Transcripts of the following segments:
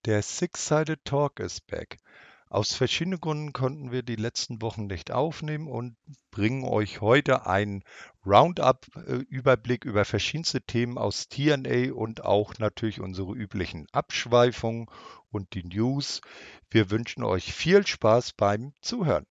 Der Six-Sided Talk ist back. Aus verschiedenen Gründen konnten wir die letzten Wochen nicht aufnehmen und bringen euch heute einen Roundup-Überblick über verschiedenste Themen aus TNA und auch natürlich unsere üblichen Abschweifungen und die News. Wir wünschen euch viel Spaß beim Zuhören.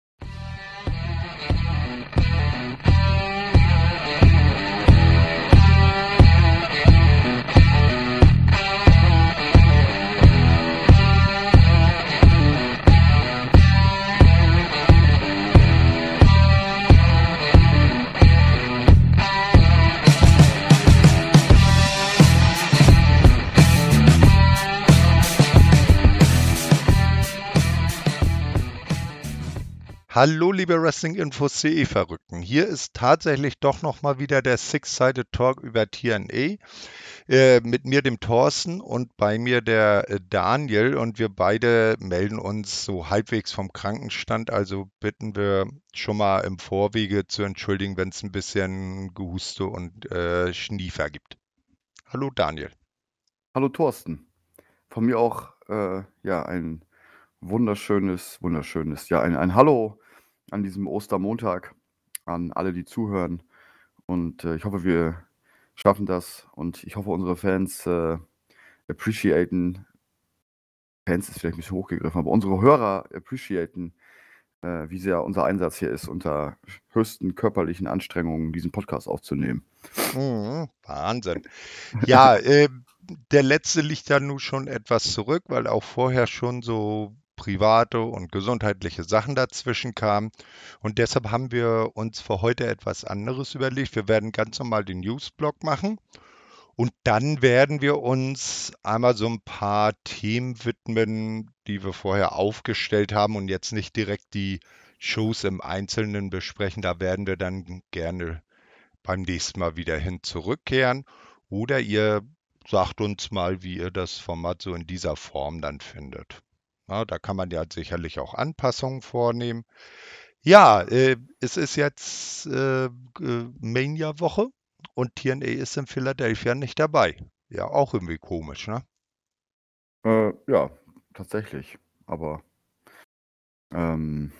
Hallo, liebe Wrestling-Infos.de Verrückten. Hier ist tatsächlich doch nochmal wieder der Six-Sided Talk über TNA. Mit mir, dem Thorsten, und bei mir der Daniel. Und wir beide melden uns so halbwegs vom Krankenstand. Also bitten wir schon mal im Vorwege zu entschuldigen, wenn es ein bisschen Gehuste und Schniefer gibt. Hallo, Daniel. Hallo Thorsten. Von mir auch ja ein wunderschönes, ja ein Hallo an diesem Ostermontag an alle, die zuhören. Und ich hoffe, wir schaffen das und ich hoffe, unsere Fans appreciaten, Fans ist vielleicht ein bisschen hochgegriffen, aber unsere Hörer appreciaten, wie sehr unser Einsatz hier ist, unter höchsten körperlichen Anstrengungen diesen Podcast aufzunehmen. Wahnsinn. Ja, der letzte liegt ja nun schon etwas zurück, weil auch vorher schon so private und gesundheitliche Sachen dazwischen kamen. Und deshalb haben wir uns für heute etwas anderes überlegt. Wir werden ganz normal den Newsblock machen und dann werden wir uns einmal so ein paar Themen widmen, die wir vorher aufgestellt haben und jetzt nicht direkt die Shows im Einzelnen besprechen. Da werden wir dann gerne beim nächsten Mal wieder hin zurückkehren. Oder ihr sagt uns mal, wie ihr das Format so in dieser Form dann findet. Na, da kann man ja sicherlich auch Anpassungen vornehmen. Ja, es ist jetzt Mania-Woche und TNA ist in Philadelphia nicht dabei. Ja, auch irgendwie komisch, ne? Ja, tatsächlich. Aber ähm,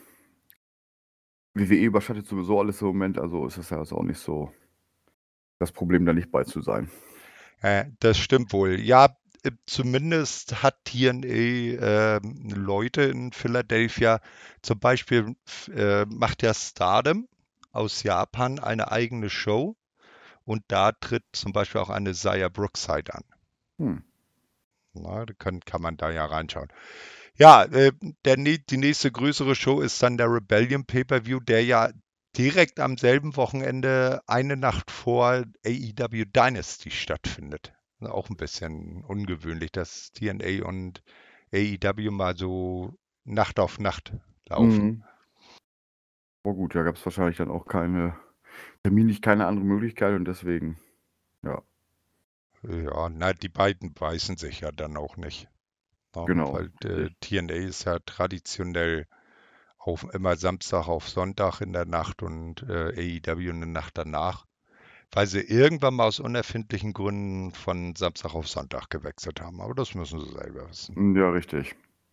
WWE überschattet sowieso alles im Moment, also ist es ja also auch nicht so das Problem, da nicht bei zu sein. Das stimmt wohl. Ja, zumindest hat TNA Leute in Philadelphia. Zum Beispiel macht ja Stardom aus Japan eine eigene Show und da tritt zum Beispiel auch eine Xia Brookside an. Hm. Na, da kann man da ja reinschauen. Ja, die nächste größere Show ist dann der Rebellion Pay-Per-View, der ja direkt am selben Wochenende eine Nacht vor AEW Dynasty stattfindet. Auch ein bisschen ungewöhnlich, dass TNA und AEW mal so Nacht auf Nacht laufen. Mhm. Aber gut, da gab es wahrscheinlich dann auch terminlich keine andere Möglichkeit und deswegen, ja, Ja, na, die beiden beißen sich ja dann auch nicht. Ne? genau. Weil TNA ist ja traditionell immer Samstag auf Sonntag in der Nacht und AEW eine Nacht danach, weil sie irgendwann mal aus unerfindlichen Gründen von Samstag auf Sonntag gewechselt haben. Aber das müssen sie selber wissen. Ja, richtig.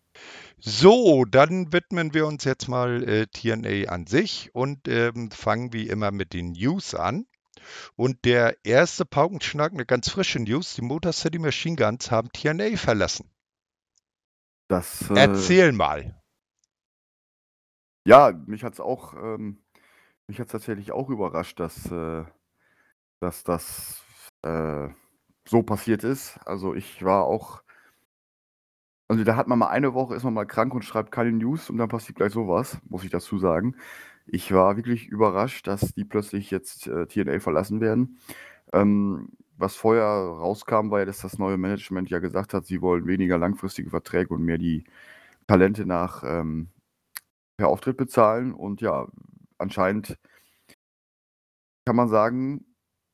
So, dann widmen wir uns jetzt mal TNA an sich und fangen wie immer mit den News an. Und der erste Paukenschnack, eine ganz frische News, die Motor City Machine Guns haben TNA verlassen. Das, Erzähl mal. ja, mich hat's tatsächlich auch überrascht, dass das so passiert ist. Also da hat man mal eine Woche, ist man mal krank und schreibt keine News und dann passiert gleich sowas, muss ich dazu sagen. Ich war wirklich überrascht, dass die plötzlich jetzt TNA verlassen werden. Was vorher rauskam, war ja, dass das neue Management ja gesagt hat, sie wollen weniger langfristige Verträge und mehr die Talente per Auftritt bezahlen. Und ja, anscheinend kann man sagen,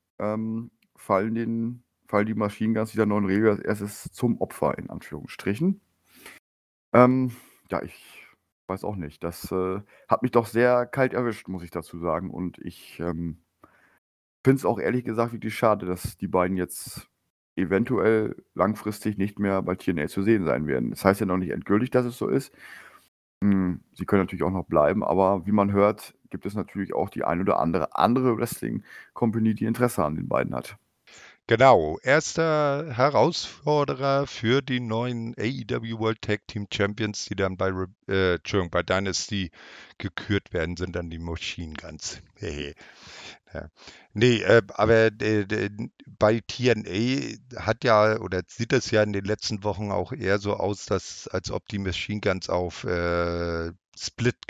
fallen die Machine Guns dieser neuen Regel als erstes zum Opfer, in Anführungsstrichen. Ähm, ja, ich weiß auch nicht. Das hat mich doch sehr kalt erwischt, muss ich dazu sagen. Und ich finde es auch ehrlich gesagt wirklich schade, dass die beiden jetzt eventuell langfristig nicht mehr bei TNA zu sehen sein werden. Das heißt ja noch nicht endgültig, dass es so ist. Sie können natürlich auch noch bleiben, aber wie man hört, gibt es natürlich auch die ein oder andere Wrestling-Company, die Interesse an den beiden hat. Genau, erster Herausforderer für die neuen AEW World Tag Team Champions, die dann Entschuldigung, bei Dynasty gekürt werden, sind dann die Machine Guns. Hehe. Ja. Nee, aber bei TNA hat ja, oder sieht es ja in den letzten Wochen auch eher so aus, als ob die Machine Guns auf Split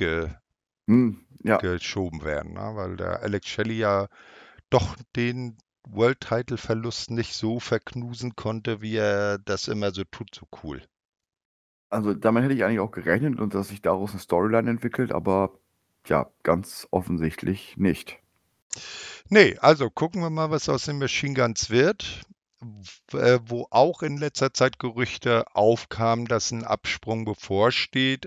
Ja, geschoben werden, ne? Weil der Alex Shelley ja doch den World-Title-Verlust nicht so verknusen konnte, wie er das immer so tut, so cool. also damit hätte ich eigentlich auch gerechnet und dass sich daraus eine Storyline entwickelt, aber ja, ganz offensichtlich nicht. Nee, also gucken wir mal, was aus den Machine Guns wird. Wo auch in letzter Zeit Gerüchte aufkamen, dass ein Absprung bevorsteht,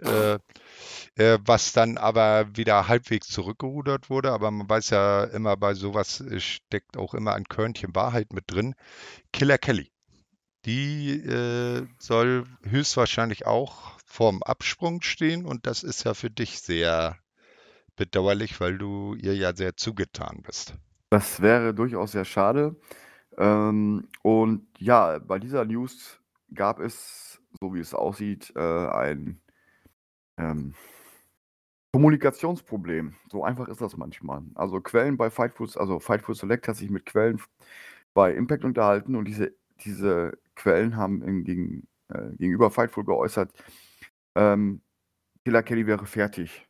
was dann aber wieder halbwegs zurückgerudert wurde. Aber man weiß ja immer, bei sowas steckt auch immer ein Körnchen Wahrheit mit drin. Killer Kelly. Die soll höchstwahrscheinlich auch vorm Absprung stehen und das ist ja für dich sehr bedauerlich, weil du ihr ja sehr zugetan bist. Das wäre durchaus sehr schade. Und ja, bei dieser News gab es, so wie es aussieht, ein ähm, Kommunikationsproblem. So einfach ist das manchmal. Also Quellen bei Fightful Select hat sich mit Quellen bei Impact unterhalten und diese Quellen haben gegenüber Fightful geäußert, ähm, Killer Kelly wäre fertig.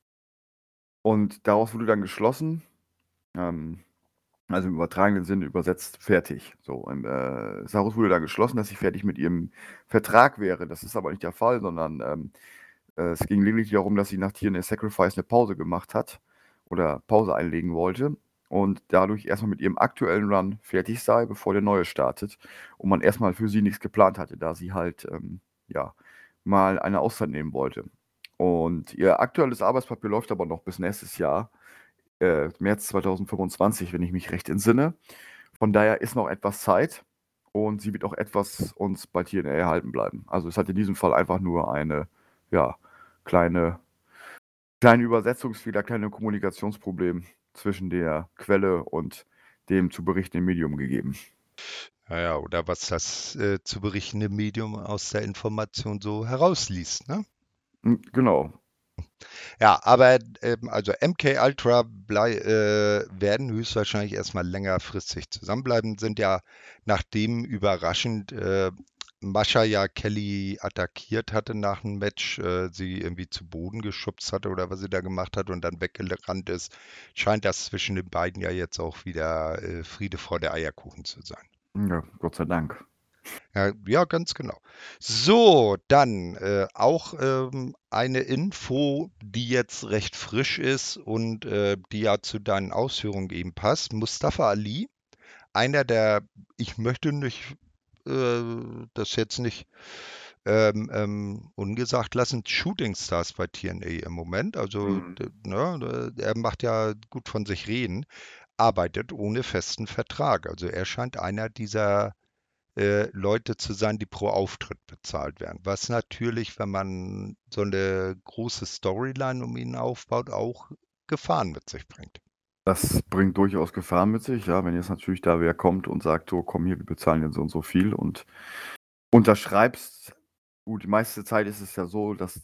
Und daraus wurde dann geschlossen, ähm, also im übertragenen Sinne übersetzt, fertig. So, und, daraus wurde dann geschlossen, dass sie fertig mit ihrem Vertrag wäre. Das ist aber nicht der Fall, sondern es ging lediglich darum, dass sie nach TNA Sacrifice eine Pause gemacht hat oder Pause einlegen wollte und dadurch erstmal mit ihrem aktuellen Run fertig sei, bevor der neue startet. Und man erstmal für sie nichts geplant hatte, da sie halt ja, mal eine Auszeit nehmen wollte. Und ihr aktuelles Arbeitspapier läuft aber noch bis nächstes Jahr, März 2025, wenn ich mich recht entsinne. Von daher ist noch etwas Zeit und sie wird auch etwas uns bei TNA erhalten bleiben. Also es hat in diesem Fall einfach nur eine, ja, kleine, kleine Übersetzungsfehler, kleine Kommunikationsproblem zwischen der Quelle und dem zu berichtenden Medium gegeben. Naja, oder was das zu berichtende Medium aus der Information so herausliest, ne? Genau. Ja, aber also MK Ultra werden höchstwahrscheinlich erstmal längerfristig zusammenbleiben, sind ja nachdem überraschend Mascha ja Kelly attackiert hatte nach einem Match, sie irgendwie zu Boden geschubst hatte oder was sie da gemacht hat und dann weggerannt ist, scheint das zwischen den beiden ja jetzt auch wieder Friede vor der Eierkuchen zu sein. Ja, Gott sei Dank. Ja, ja, ganz genau. So, dann auch eine Info, die jetzt recht frisch ist und die ja zu deinen Ausführungen eben passt. Mustafa Ali, einer der, ich möchte nicht das jetzt nicht ungesagt lassen, Shooting Stars bei TNA im Moment. Also, Mhm. ne, er macht ja gut von sich reden, arbeitet ohne festen Vertrag. Also er scheint einer dieser Leute zu sein, die pro Auftritt bezahlt werden. Was natürlich, wenn man so eine große Storyline um ihn aufbaut, auch Gefahren mit sich bringt. Das bringt durchaus Gefahren mit sich, ja, wenn jetzt natürlich da wer kommt und sagt, so, komm hier, wir bezahlen jetzt so und so viel und unterschreibst. Gut, die meiste Zeit ist es ja so, dass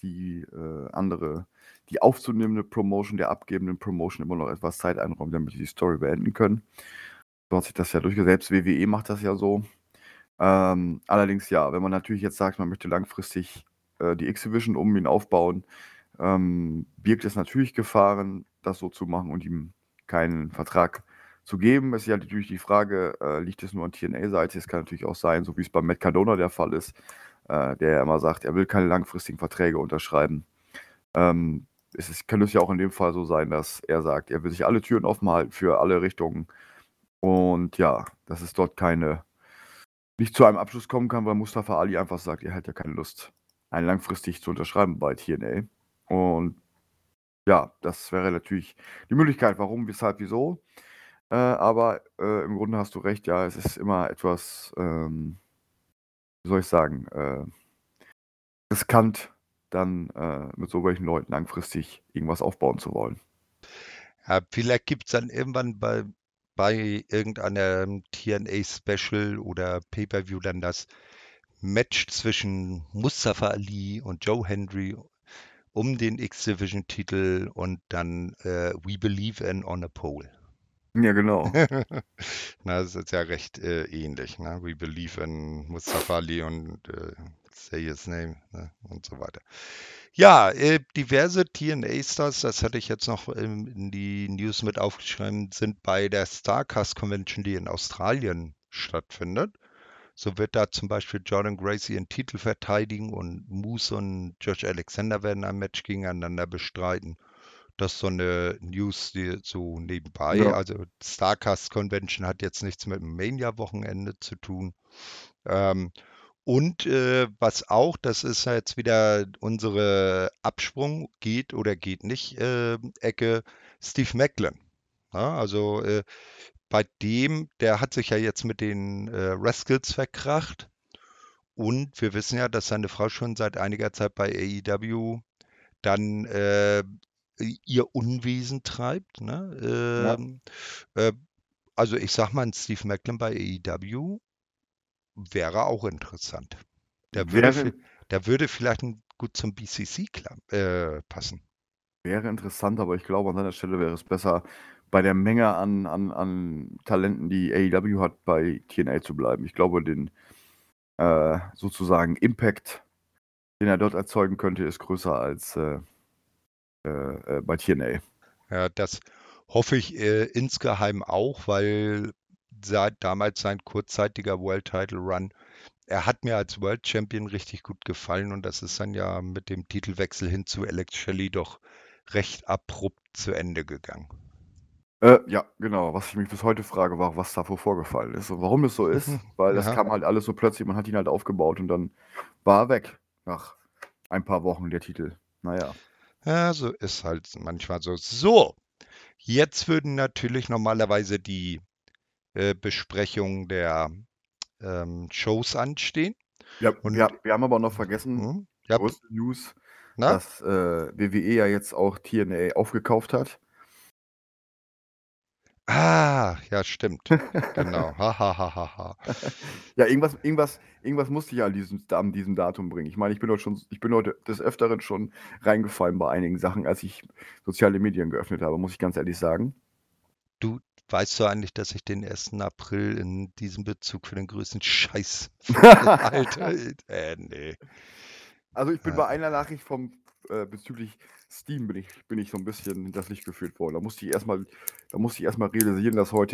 die aufzunehmende Promotion der abgebenden Promotion immer noch etwas Zeit einräumt, damit sie die Story beenden können. So hat sich das ja durchgesetzt. Selbst WWE macht das ja so. Allerdings ja, wenn man natürlich jetzt sagt, man möchte langfristig die X-Division um ihn aufbauen, birgt es natürlich Gefahren, das so zu machen und ihm keinen Vertrag zu geben. Es ist ja natürlich die Frage, liegt es nur an TNA-Seite? Es kann natürlich auch sein, so wie es bei Matt Cardona der Fall ist, der ja immer sagt, er will keine langfristigen Verträge unterschreiben. Kann es ja auch in dem Fall so sein, dass er sagt, er will sich alle Türen offen halten für alle Richtungen. Und ja, dass es dort nicht zu einem Abschluss kommen kann, weil Mustafa Ali einfach sagt, er hat ja keine Lust, einen langfristig zu unterschreiben bei TNA. Und ja, das wäre natürlich die Möglichkeit, warum, weshalb, wieso. Aber im Grunde hast du recht, ja, es ist immer etwas, wie soll ich sagen, riskant, dann mit so welchen Leuten langfristig irgendwas aufbauen zu wollen. Ja, vielleicht gibt es dann irgendwann bei irgendeinem TNA-Special oder Pay-Per-View dann das Match zwischen Mustafa Ali und Joe Hendry um den X-Division-Titel und dann We Believe in on a Pole. Ja, genau. Na, das ist ja recht ähnlich. Ne? We Believe in Mustafa Ali und Say His Name, ne? Und so weiter. Ja, diverse TNA-Stars, das hatte ich jetzt noch in die News mit aufgeschrieben, sind bei der Starcast Convention, die in Australien stattfindet. So wird da zum Beispiel Jordan Gracie ihren Titel verteidigen und Moose und Josh Alexander werden ein Match gegeneinander bestreiten. Das ist so eine News, die so nebenbei. Ja, Also Starcast Convention hat jetzt nichts mit dem Mania-Wochenende zu tun. Ähm, und was auch, das ist ja jetzt wieder unsere Absprung, geht oder geht nicht, Ecke, Steve Macklin. Ja, also bei dem, der hat sich ja jetzt mit den Rascals verkracht. Und wir wissen ja, dass seine Frau schon seit einiger Zeit bei AEW dann ihr Unwesen treibt. Ne? ja. Äh, also ich sag mal, ein Steve Macklin bei AEW wäre auch interessant. Der würde, Wäre der würde vielleicht gut zum BCC passen. Wäre interessant, aber ich glaube, an seiner Stelle wäre es besser, bei der Menge an Talenten, die AEW hat, bei TNA zu bleiben. Ich glaube, den sozusagen Impact, den er dort erzeugen könnte, ist größer als bei TNA. Ja, das hoffe ich insgeheim auch, weil seit damals sein kurzzeitiger World Title Run, er hat mir als World Champion richtig gut gefallen und das ist dann ja mit dem Titelwechsel hin zu Alex Shelley doch recht abrupt zu Ende gegangen. Ja, genau. Was ich mich bis heute frage, war, was davor vorgefallen ist und warum das so ist, weil das Ja, kam halt alles so plötzlich, man hat ihn halt aufgebaut und dann war er weg nach ein paar Wochen, der Titel. Naja. ja, so ist halt manchmal so. So, jetzt würden natürlich normalerweise die Besprechungen der Shows anstehen. Ja, Und wir haben aber noch vergessen, ja, größte News, na? dass WWE ja jetzt auch TNA aufgekauft hat. Ah, ja, stimmt. Genau. Ha, ha, ha, ha, ha. Ja, irgendwas musste ich ja an diesem Datum bringen. Ich meine, ich bin heute des Öfteren schon reingefallen bei einigen Sachen, als ich soziale Medien geöffnet habe, muss ich ganz ehrlich sagen. Du weißt doch eigentlich, dass ich den 1. April in diesem Bezug für den größten Scheiß halte? Nee. Also ich bin Äh, bei einer Nachricht bezüglich Steam bin ich so ein bisschen in das Licht geführt worden. Da musste ich erstmal realisieren,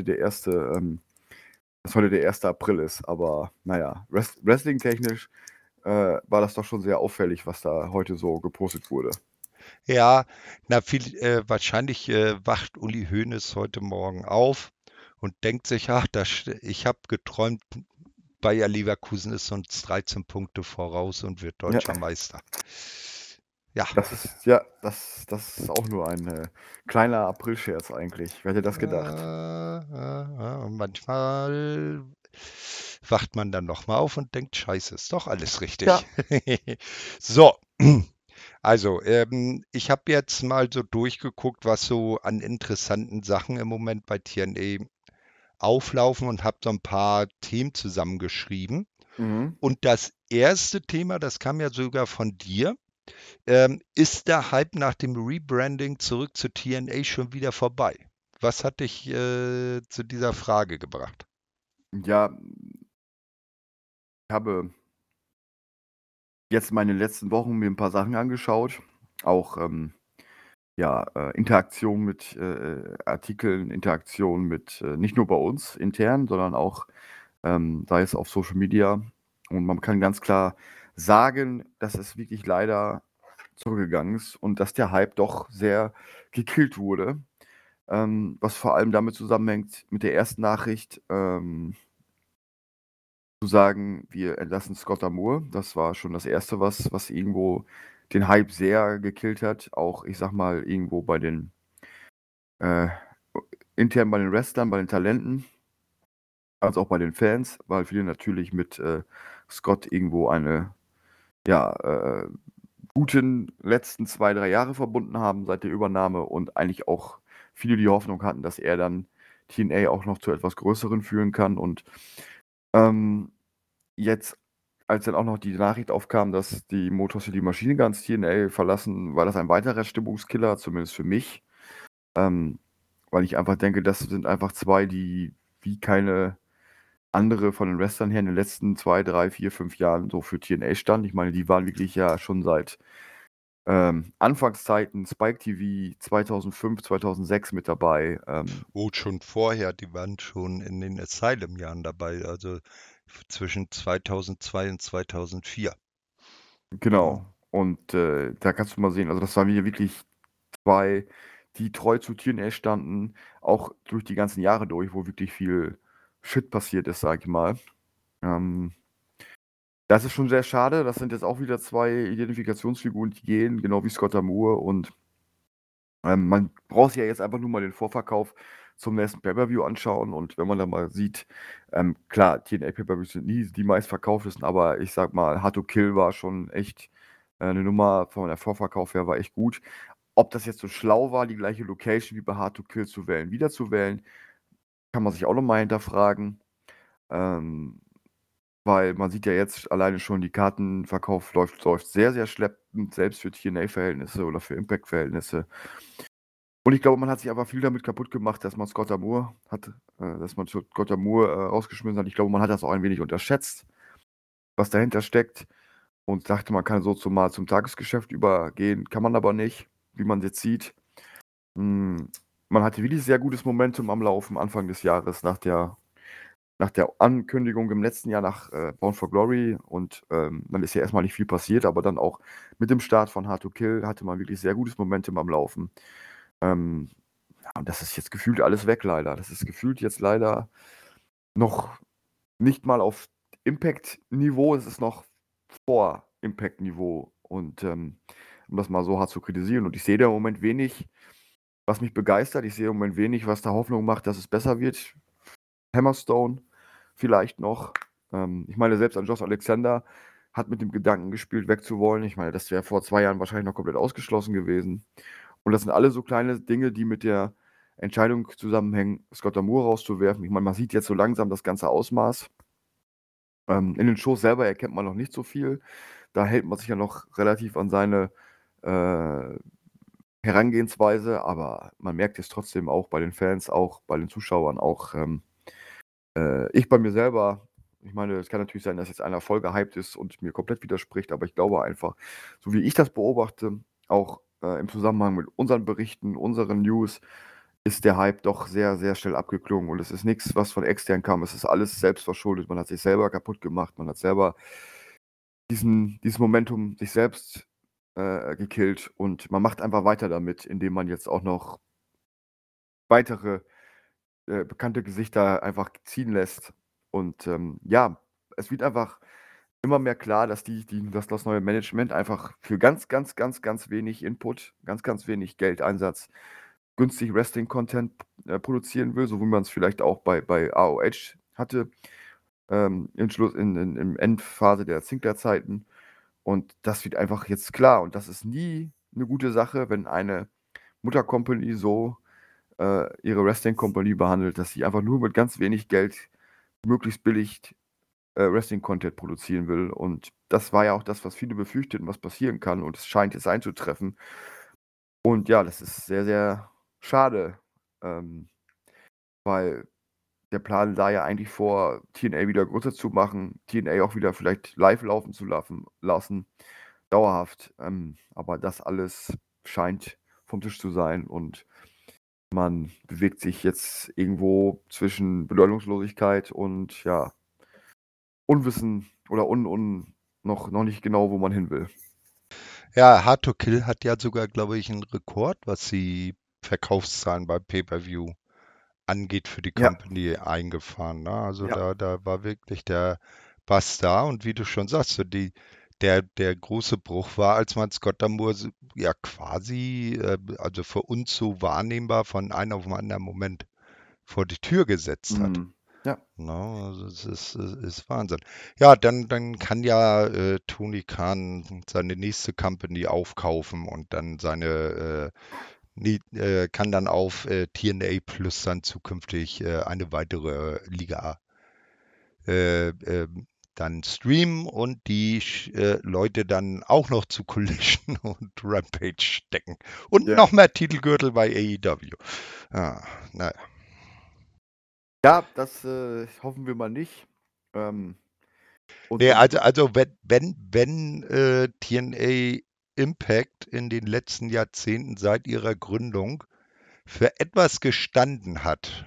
dass heute der 1. April ist. Aber naja, Wrestling-technisch war das doch schon sehr auffällig, was da heute so gepostet wurde. Ja, na, wahrscheinlich wacht Uli Hoeneß heute Morgen auf und denkt sich, ach, ich habe geträumt, Bayer Leverkusen ist uns 13 Punkte voraus und wird Ja, deutscher Meister. Ja, das ist auch nur ein kleiner Aprilscherz eigentlich. Wer hätte das gedacht? und manchmal wacht man dann nochmal auf und denkt, scheiße, ist doch alles richtig. Ja. So, also ich habe jetzt mal so durchgeguckt, was so an interessanten Sachen im Moment bei TNA auflaufen und habe so ein paar Themen zusammengeschrieben. Mhm. Und das erste Thema, das kam ja sogar von dir, ist der Hype nach dem Rebranding zurück zu TNA schon wieder vorbei? Was hat dich zu dieser Frage gebracht? Ja, ich habe jetzt meine letzten Wochen mir ein paar Sachen angeschaut. Auch ja, Interaktion mit Artikeln, Interaktion mit nicht nur bei uns intern, sondern auch sei es auf Social Media. Und man kann ganz klar sagen, dass es wirklich leider zurückgegangen ist und dass der Hype doch sehr gekillt wurde. Was vor allem damit zusammenhängt, mit der ersten Nachricht, zu sagen, wir entlassen Scott D'Amore. Das war schon das Erste, was irgendwo den Hype sehr gekillt hat. Auch, ich sag mal, irgendwo bei den, äh, intern bei den Wrestlern, bei den Talenten, als auch bei den Fans, weil viele natürlich mit Scott irgendwo eine ja, guten letzten 2, 3 Jahre verbunden haben seit der Übernahme und eigentlich auch viele die Hoffnung hatten, dass er dann TNA auch noch zu etwas Größeren führen kann. Und ähm, jetzt, als dann auch noch die Nachricht aufkam, dass die Motor City Machine Guns TNA verlassen, war das ein weiterer Stimmungskiller, zumindest für mich. Weil ich einfach denke, das sind einfach zwei, die wie keine andere von den Wrestlern her in den letzten 2, 3, 4, 5 Jahren so für TNA standen. Ich meine, die waren wirklich ja schon seit Anfangszeiten, Spike TV 2005, 2006 mit dabei. Oh, schon vorher, die waren schon in den Asylum-Jahren dabei, also zwischen 2002 und 2004. Ja. Genau. Und da kannst du mal sehen, also das waren wir wirklich zwei, die treu zu TNA standen, auch durch die ganzen Jahre durch, wo wirklich viel Shit passiert ist, sag ich mal. Ähm, Das ist schon sehr schade. Das sind jetzt auch wieder zwei Identifikationsfiguren, die gehen, genau wie Scott D'Amore. Und man braucht sich ja jetzt einfach nur mal den Vorverkauf zum nächsten Pay-Per-View anschauen. Und wenn man dann mal sieht, klar, TNA Pay-Per-Views sind nie die meistverkauftesten, aber ich sag mal, Hard to Kill war schon echt eine Nummer von der Vorverkauf her, war echt gut. Ob das jetzt so schlau war, die gleiche Location wie bei Hard to Kill zu wählen, wieder zu wählen, kann man sich auch nochmal hinterfragen. Ähm, Weil man sieht ja jetzt alleine schon, die Kartenverkauf läuft sehr, sehr schleppend, selbst für TNA-Verhältnisse oder für Impact-Verhältnisse. Und ich glaube, man hat sich einfach viel damit kaputt gemacht, dass man Scott D'Amore rausgeschmissen hat. Ich glaube, man hat das auch ein wenig unterschätzt, was dahinter steckt und dachte, man kann so mal zum Tagesgeschäft übergehen, kann man aber nicht, wie man jetzt sieht. Man hatte wirklich sehr gutes Momentum am Laufen Anfang des Jahres nach der Ankündigung im letzten Jahr nach Bound for Glory und dann ist ja erstmal nicht viel passiert, aber dann auch mit dem Start von Hard to Kill hatte man wirklich sehr gutes Momentum am Laufen. Ja, und das ist jetzt gefühlt alles weg, leider. Das ist gefühlt jetzt leider noch nicht mal auf Impact-Niveau, es ist noch vor Impact-Niveau. Und um das mal so hart zu kritisieren. Und ich sehe da im Moment wenig, was mich begeistert. Ich sehe im Moment wenig, was da Hoffnung macht, dass es besser wird. Hammerstone vielleicht noch. Ich meine, selbst an Josh Alexander hat mit dem Gedanken gespielt, wegzuwollen. Ich meine, das wäre vor 2 Jahren wahrscheinlich noch komplett ausgeschlossen gewesen. Und das sind alle so kleine Dinge, die mit der Entscheidung zusammenhängen, Scott D'Amore rauszuwerfen. Ich meine, man sieht jetzt so langsam das ganze Ausmaß. In den Shows selber erkennt man noch nicht so viel. Da hält man sich ja noch relativ an seine Herangehensweise, aber man merkt es trotzdem auch bei den Fans, auch bei den Zuschauern, auch ich bei mir selber. Ich meine, es kann natürlich sein, dass jetzt einer voll gehypt ist und mir komplett widerspricht, aber ich glaube einfach, so wie ich das beobachte, auch im Zusammenhang mit unseren Berichten, unseren News, ist der Hype doch sehr, sehr schnell abgeklungen und es ist nichts, was von extern kam. Es ist alles selbst verschuldet. Man hat sich selber kaputt gemacht. Man hat selber dieses Momentum sich selbst gekillt und man macht einfach weiter damit, indem man jetzt auch noch weitere bekannte Gesichter einfach ziehen lässt. Und ja, es wird einfach immer mehr klar, dass dass das neue Management einfach für ganz, ganz, ganz, ganz wenig Input, ganz, ganz wenig Geldeinsatz günstig Wrestling-Content produzieren will, so wie man es vielleicht auch bei AOH hatte, im Endphase der Sinclair-Zeiten. Und das wird einfach jetzt klar. Und das ist nie eine gute Sache, wenn eine Muttercompany so ihre Wrestling-Company behandelt, dass sie einfach nur mit ganz wenig Geld möglichst billig Wrestling-Content produzieren will. Und das war ja auch das, was viele befürchteten, was passieren kann. Und es scheint jetzt einzutreffen. Und ja, das ist sehr, sehr schade, ähm, weil der Plan sah ja eigentlich vor, TNA wieder größer zu machen, TNA auch wieder vielleicht live laufen zu lassen, dauerhaft. Aber das alles scheint vom Tisch zu sein und man bewegt sich jetzt irgendwo zwischen Bedeutungslosigkeit und ja, Unwissen oder noch nicht genau, wo man hin will. Ja, Hard to Kill hat ja sogar, glaube ich, einen Rekord, was die Verkaufszahlen bei Pay-Per-View angeht für die Ja, Company eingefahren. Ne? Also ja. da war wirklich der Bass da und wie du schon sagst, so der große Bruch war, als man Scott D'Amore ja quasi, also für uns so wahrnehmbar von einem auf den anderen Moment vor die Tür gesetzt hat. Ja. No, also ist Wahnsinn. Ja, dann kann ja Tony Khan seine nächste Company aufkaufen und dann kann dann auf TNA Plus dann zukünftig eine weitere Liga dann streamen und die Leute dann auch noch zu Collision und Rampage stecken. Und Ja. noch mehr Titelgürtel bei AEW. Naja. Ja, das hoffen wir mal nicht. Nee, also wenn TNA Impact in den letzten Jahrzehnten seit ihrer Gründung für etwas gestanden hat,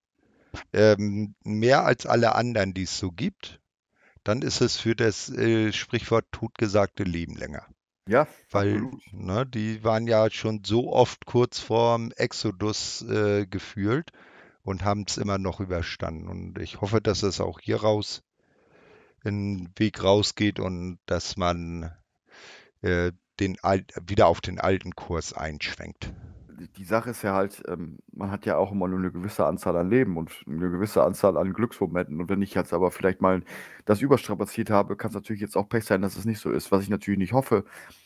mehr als alle anderen, die es so gibt, dann ist es für das Sprichwort totgesagte Leben länger. Ja, Weil, absolut. ne, die waren ja schon so oft kurz vorm Exodus gefühlt und haben es immer noch überstanden. Und ich hoffe, dass es auch hier raus in den Weg rausgeht und dass man äh, wieder auf den alten Kurs einschwenkt. Die Sache ist ja halt, man hat ja auch immer nur eine gewisse Anzahl an Leben und eine gewisse Anzahl an Glücksmomenten. Und wenn ich jetzt aber vielleicht mal das überstrapaziert habe, kann es natürlich jetzt auch Pech sein, dass es nicht so ist, was ich natürlich nicht hoffe.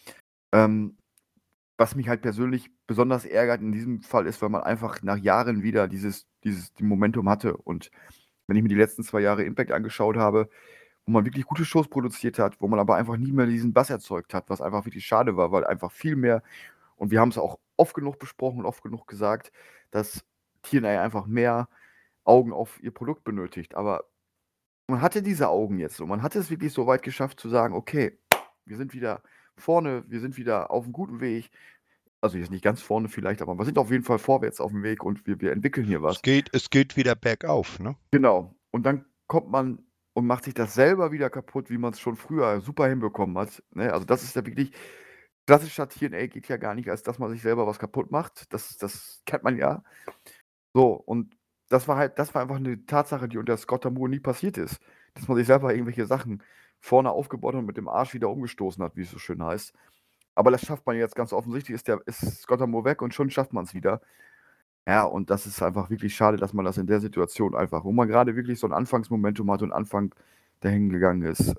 Was mich halt persönlich besonders ärgert in diesem Fall ist, weil man einfach nach Jahren wieder dieses Momentum hatte. Und wenn ich mir die letzten 2 Jahre Impact angeschaut habe, wo man wirklich gute Shows produziert hat, wo man aber einfach nie mehr diesen Bass erzeugt hat, was einfach wirklich schade war, weil einfach viel mehr, und wir haben es auch oft genug besprochen und oft genug gesagt, dass TNA einfach mehr Augen auf ihr Produkt benötigt. Aber man hatte diese Augen jetzt und man hat es wirklich so weit geschafft zu sagen, okay, wir sind wieder vorne, wir sind wieder auf einem guten Weg. Also jetzt nicht ganz vorne vielleicht, aber wir sind auf jeden Fall vorwärts auf dem Weg und wir entwickeln hier was. Es geht wieder bergauf, ne? Genau. Und dann kommt man und macht sich das selber wieder kaputt, wie man es schon früher super hinbekommen hat. Ne? Also das ist ja wirklich, klassischer TNA geht ja gar nicht, als dass man sich selber was kaputt macht. Das kennt man ja. So, und das war einfach eine Tatsache, die unter Scott D'Amore nie passiert ist. Dass man sich selber irgendwelche Sachen vorne aufgebaut und mit dem Arsch wieder umgestoßen hat, wie es so schön heißt. Aber das schafft man jetzt ganz offensichtlich, ist Scott D'Amore weg und schon schafft man es wieder. Ja, und das ist einfach wirklich schade, dass man das in der Situation einfach, wo man gerade wirklich so ein Anfangsmomentum hat und Anfang der hingegangen ist,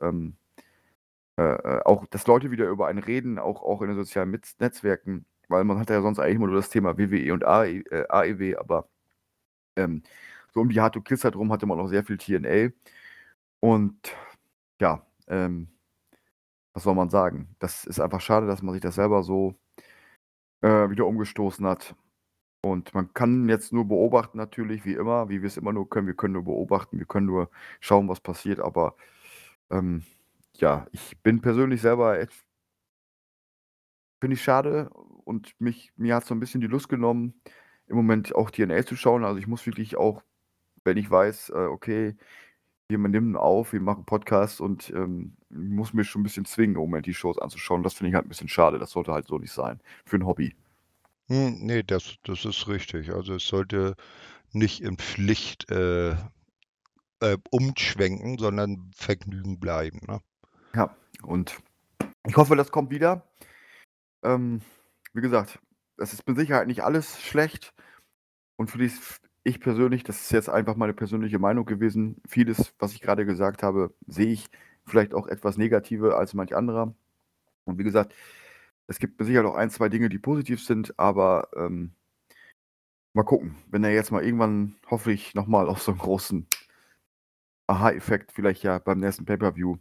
auch, dass Leute wieder über einen reden, auch in den sozialen Netzwerken, weil man hat ja sonst eigentlich immer nur das Thema WWE und AEW, aber so um die Hard to Kill-Zeit rum hatte man auch sehr viel TNA. Und ja, was soll man sagen? Das ist einfach schade, dass man sich das selber so wieder umgestoßen hat. Und man kann jetzt nur beobachten natürlich, wie immer, wie wir es immer nur können. Wir können nur beobachten, wir können nur schauen, was passiert. Aber ja, ich bin persönlich selber finde ich schade und mir hat so ein bisschen die Lust genommen, im Moment auch TNA zu schauen. Also ich muss wirklich auch, wenn ich weiß, okay, wir nehmen auf, wir machen Podcasts und muss mir schon ein bisschen zwingen, im Moment die Shows anzuschauen. Das finde ich halt ein bisschen schade. Das sollte halt so nicht sein. Für ein Hobby. Nee, das ist richtig. Also es sollte nicht in Pflicht umschwenken, sondern Vergnügen bleiben, ne? Ja, und ich hoffe, das kommt wieder. Wie gesagt, es ist mit Sicherheit nicht alles schlecht. Und ich persönlich, das ist jetzt einfach meine persönliche Meinung gewesen, vieles, was ich gerade gesagt habe, sehe ich vielleicht auch etwas negativer als manch anderer. Und wie gesagt, es gibt mit Sicherheit auch ein, 2 Dinge, die positiv sind, aber mal gucken, wenn er jetzt mal irgendwann, hoffe ich, nochmal auf so einen großen Aha-Effekt, vielleicht ja beim nächsten Pay-Per-View.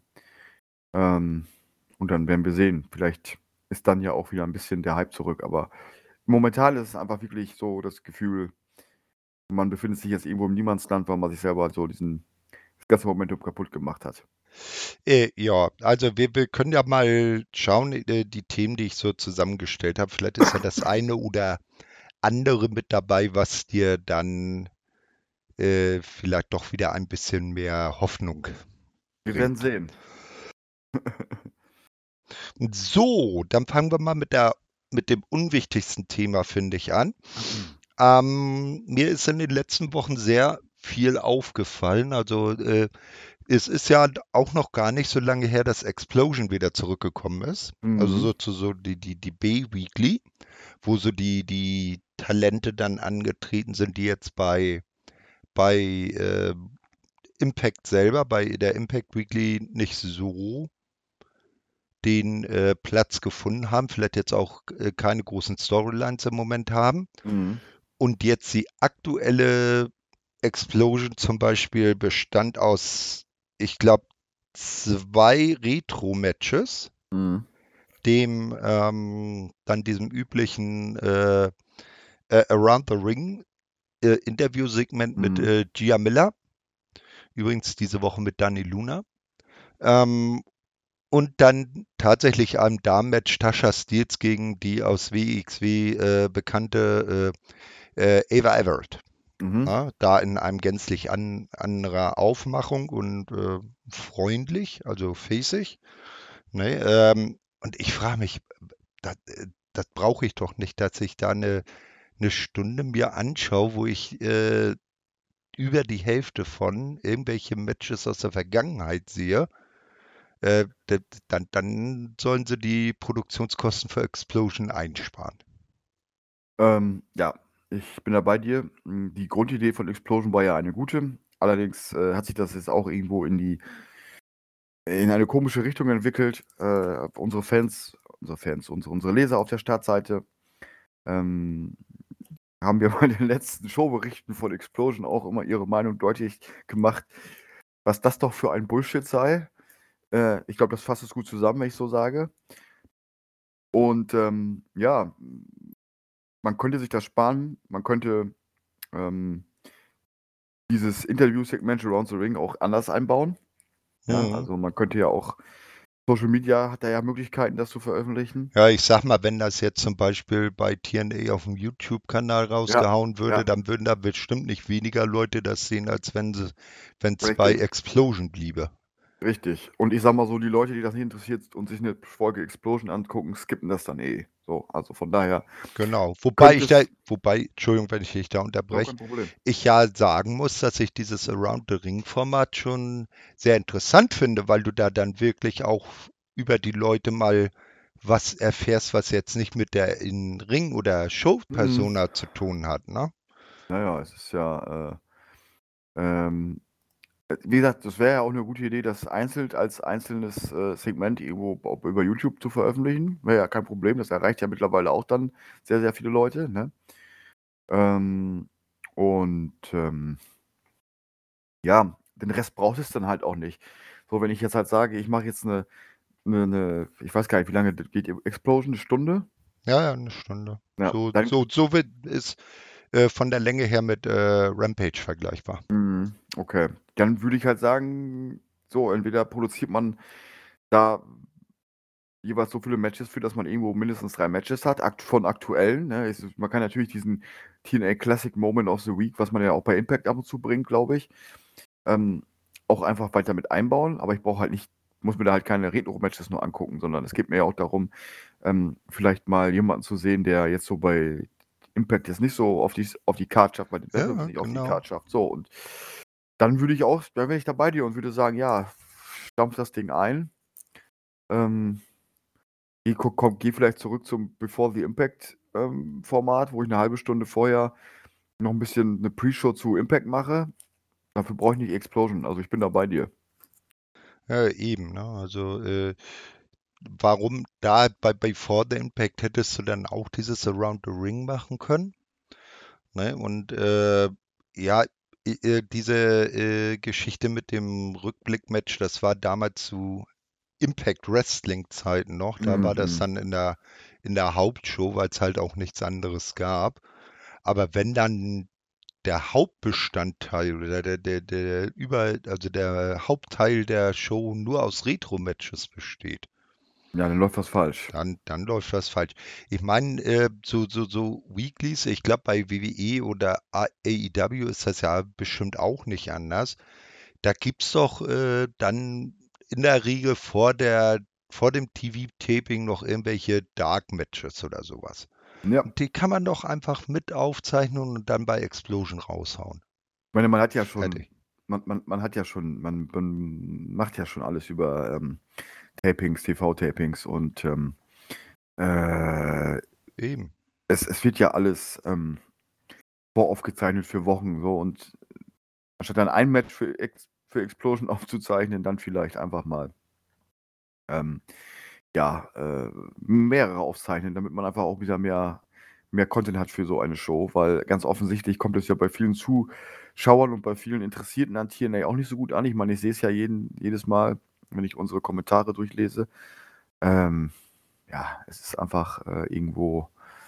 Und dann werden wir sehen. Vielleicht ist dann ja auch wieder ein bisschen der Hype zurück. Aber momentan ist es einfach wirklich so das Gefühl, man befindet sich jetzt irgendwo im Niemandsland, weil man sich selber so das ganze Momentum kaputt gemacht hat. Ja, also wir können ja mal schauen, die Themen, die ich so zusammengestellt habe. Vielleicht ist ja das eine oder andere mit dabei, was dir dann vielleicht doch wieder ein bisschen mehr Hoffnung Wir werden bringt. sehen. So, dann fangen wir mal mit dem unwichtigsten Thema, finde ich, an. Mir ist in den letzten Wochen sehr viel aufgefallen. Also es ist ja auch noch gar nicht so lange her, dass Explosion wieder zurückgekommen ist. Also Mhm. sozusagen die B-Weekly, wo so die Talente dann angetreten sind, die jetzt bei bei Impact selber, bei der Impact Weekly nicht so den Platz gefunden haben, vielleicht jetzt auch keine großen Storylines im Moment haben. Mhm. Und jetzt die aktuelle Explosion zum Beispiel bestand aus, ich glaube, 2 Retro-Matches, Mhm. dann diesem üblichen Around the Ring Interviewsegment mit Mhm. Gia Miller, übrigens diese Woche mit Dani Luna. Ähm, und dann tatsächlich einem Damen-Match Tasha Steelz gegen die aus WXW bekannte Ava Everett. Mhm. Ja, da in einem gänzlich anderer Aufmachung und freundlich, also facig. Ne? Und ich frage mich, das brauche ich doch nicht, dass ich da eine Stunde mir anschaue, wo ich über die Hälfte von irgendwelche Matches aus der Vergangenheit sehe. Dann sollen sie die Produktionskosten für Explosion einsparen. Ja, ich bin da bei dir. Die Grundidee von Explosion war ja eine gute. Allerdings hat sich das jetzt auch irgendwo in eine komische Richtung entwickelt. Unsere Leser auf der Startseite ähm, haben wir bei den letzten Showberichten von Explosion auch immer ihre Meinung deutlich gemacht, was das doch für ein Bullshit sei. Ich glaube, das fasst es gut zusammen, wenn ich so sage. Und ja, man könnte sich das sparen. Man könnte ähm, dieses Interview-Segment Around the Ring auch anders einbauen. Ja, Mhm. also man könnte ja auch, Social Media hat da ja Möglichkeiten, das zu veröffentlichen. Ja, ich sag mal, wenn das jetzt zum Beispiel bei TNA auf dem YouTube-Kanal Ja, rausgehauen würde, ja, dann würden da bestimmt nicht weniger Leute das sehen, als wenn es bei richtig. Explosion bliebe. Richtig. Und ich sag mal so, die Leute, die das nicht interessiert und sich eine Folge Explosion angucken, skippen das dann eh. So, also von daher Genau. könnte es. Entschuldigung, wenn ich dich da Ja, unterbreche, kein Problem. ich ja sagen muss, dass ich dieses Around the Ring-Format schon sehr interessant finde, weil du da dann wirklich auch über die Leute mal was erfährst, was jetzt nicht mit der in Ring- oder Mhm. Show-Persona zu tun hat, ne? Naja, es ist ja, ähm, wie gesagt, das wäre ja auch eine gute Idee, das einzeln als einzelnes Segment irgendwo über YouTube zu veröffentlichen. Wäre ja kein Problem, das erreicht ja mittlerweile auch dann sehr, sehr viele Leute. Ne? Ähm, und ja, den Rest braucht es dann halt auch nicht. So, wenn ich jetzt halt sage, ich mache jetzt ich weiß gar nicht, wie lange geht Explosion, eine Stunde? Ja, ja, eine Stunde. Ja, dann, So wird es von der Länge her mit Rampage vergleichbar. okay. Dann würde ich halt sagen, so, entweder produziert man da jeweils so viele Matches für, dass man irgendwo mindestens 3 Matches hat, von aktuellen. Ne? Man kann natürlich diesen TNA Classic Moment of the Week, was man ja auch bei Impact ab und zu bringt, glaube ich, ähm, auch einfach weiter mit einbauen. Aber ich brauche halt nicht, muss mir da halt keine Retro-Matches nur angucken, sondern es geht mir ja auch darum, vielleicht mal jemanden zu sehen, der jetzt so bei Impact jetzt nicht so auf die Card schafft, bei den Battle Ja, nicht auf die genau. Card schafft. So, und dann wäre ich da bei dir und würde sagen, ja, stampf das Ding ein. Ähm, Geh vielleicht zurück zum Before the Impact Format, wo ich eine halbe Stunde vorher noch ein bisschen eine Pre-Show zu Impact mache. Dafür brauche ich nicht Explosion. Also ich bin da bei dir. Ja, eben, ne? Also warum da bei For the Impact hättest du dann auch dieses Around the Ring machen können? Ne? Und ja, diese Geschichte mit dem Rückblick-Match, das war damals zu Impact Wrestling-Zeiten noch. Da war das Mhm. dann in der Hauptshow, weil es halt auch nichts anderes gab. Aber wenn dann der Hauptbestandteil oder also der Hauptteil der Show nur aus Retro-Matches besteht, Ja, dann läuft was falsch. dann läuft was falsch. Ich meine, so Weeklies, ich glaube bei WWE oder AEW ist das ja bestimmt auch nicht anders. Da gibt's doch dann in der Regel vor dem TV-Taping noch irgendwelche Dark Matches oder sowas. Ja. Und die kann man doch einfach mit aufzeichnen und dann bei Explosion raushauen. Ich meine, man hat ja schon, Fertig. man hat ja schon, man macht ja schon alles über Tapings, TV-Tapings und äh, Eben. es wird ja alles voraufgezeichnet für Wochen so und Anstatt dann ein Match für Explosion aufzuzeichnen, dann vielleicht einfach mal ähm, ja, mehrere aufzeichnen, damit man einfach auch wieder mehr Content hat für so eine Show, weil ganz offensichtlich kommt es ja bei vielen Zuschauern und bei vielen Interessierten an TNA auch nicht so gut an. Ich meine, ich sehe es ja jedes Mal, wenn ich unsere Kommentare durchlese. Ähm, ja, es ist einfach irgendwo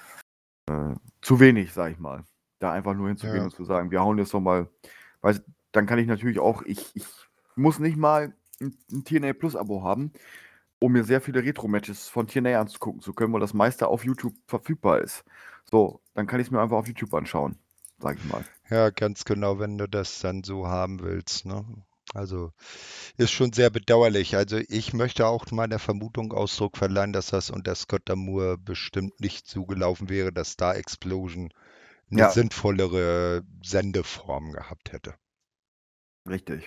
zu wenig, sag ich mal. Da einfach nur hinzugehen Ja, und zu sagen, wir hauen jetzt doch mal, weil dann kann ich natürlich auch, ich muss nicht mal ein TNA Plus Abo haben, um mir sehr viele Retro-Matches von TNA anzugucken zu können, weil das meiste auf YouTube verfügbar ist. So, dann kann ich es mir einfach auf YouTube anschauen, sag ich mal. ja, ganz genau, wenn du das dann so haben willst, ne? Also ist schon sehr bedauerlich. Also ich möchte auch meiner Vermutung Ausdruck verleihen, dass das unter Scott D'Amore bestimmt nicht so gelaufen wäre, dass Star Explosion eine Ja, sinnvollere Sendeform gehabt hätte. richtig.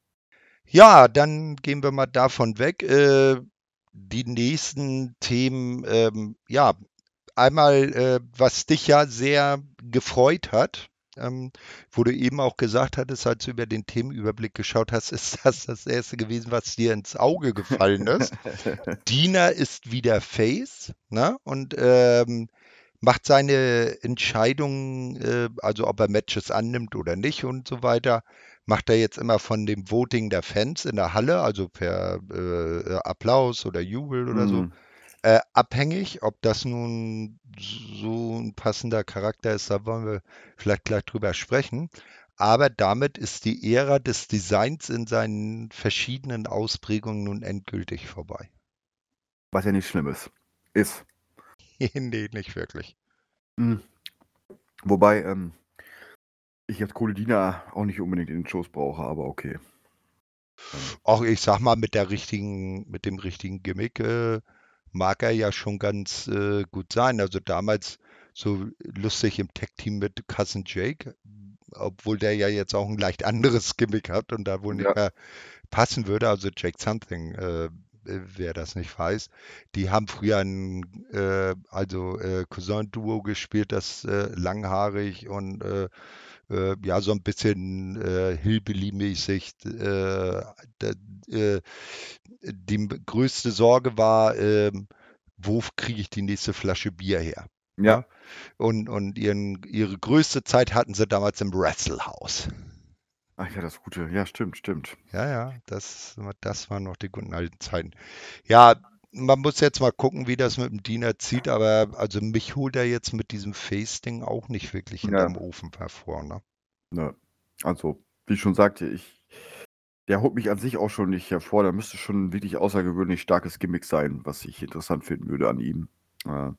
Ja, dann gehen wir mal davon weg. Die nächsten Themen, ja, einmal, was dich ja sehr gefreut hat, wo du eben auch gesagt hattest, als du über den Themenüberblick geschaut hast, ist das erste gewesen, was dir ins Auge gefallen ist. Dina ist wieder Face, ne? Und macht seine Entscheidungen, also ob er Matches annimmt oder nicht und so weiter, macht er jetzt immer von dem Voting der Fans in der Halle, also per Applaus oder Jubel oder so, Hm. abhängig. Ob das nun so ein passender Charakter ist, da wollen wir vielleicht gleich drüber sprechen. Aber damit ist die Ära des Designs in seinen verschiedenen Ausprägungen nun endgültig vorbei. Was ja nicht schlimm ist. Ist. Nee, nicht wirklich. Hm. Wobei, ich jetzt Coledina auch nicht unbedingt in den Shows brauche, aber okay. Auch ich sag mal, mit dem richtigen Gimmick mag er ja schon ganz gut sein. Also damals so lustig im Tag-Team mit Cousin Jake, obwohl der ja jetzt auch ein leicht anderes Gimmick hat und da wohl nicht Ja, mehr passen würde. Also Jake Something, wer das nicht weiß, die haben früher ein Cousin-Duo gespielt, das langhaarig und ja, so ein bisschen Hillbilly-mäßig. Äh, die größte Sorge war, wo kriege ich die nächste Flasche Bier her? ja. Ne? Und ihre größte Zeit hatten sie damals im Wrestle House. Ach ja, das Gute. Ja, stimmt, stimmt. Ja, ja, das waren noch die guten alten Zeiten. Ja, man muss jetzt mal gucken, wie das mit dem Diener zieht, aber also mich holt er jetzt mit diesem Face-Ding auch nicht wirklich Ja, hinterm Ofen hervor, ne? ne. Also, wie ich schon sagte, der holt mich an sich auch schon nicht hervor. Da müsste schon ein wirklich außergewöhnlich starkes Gimmick sein, was ich interessant finden würde an ihm. Äh,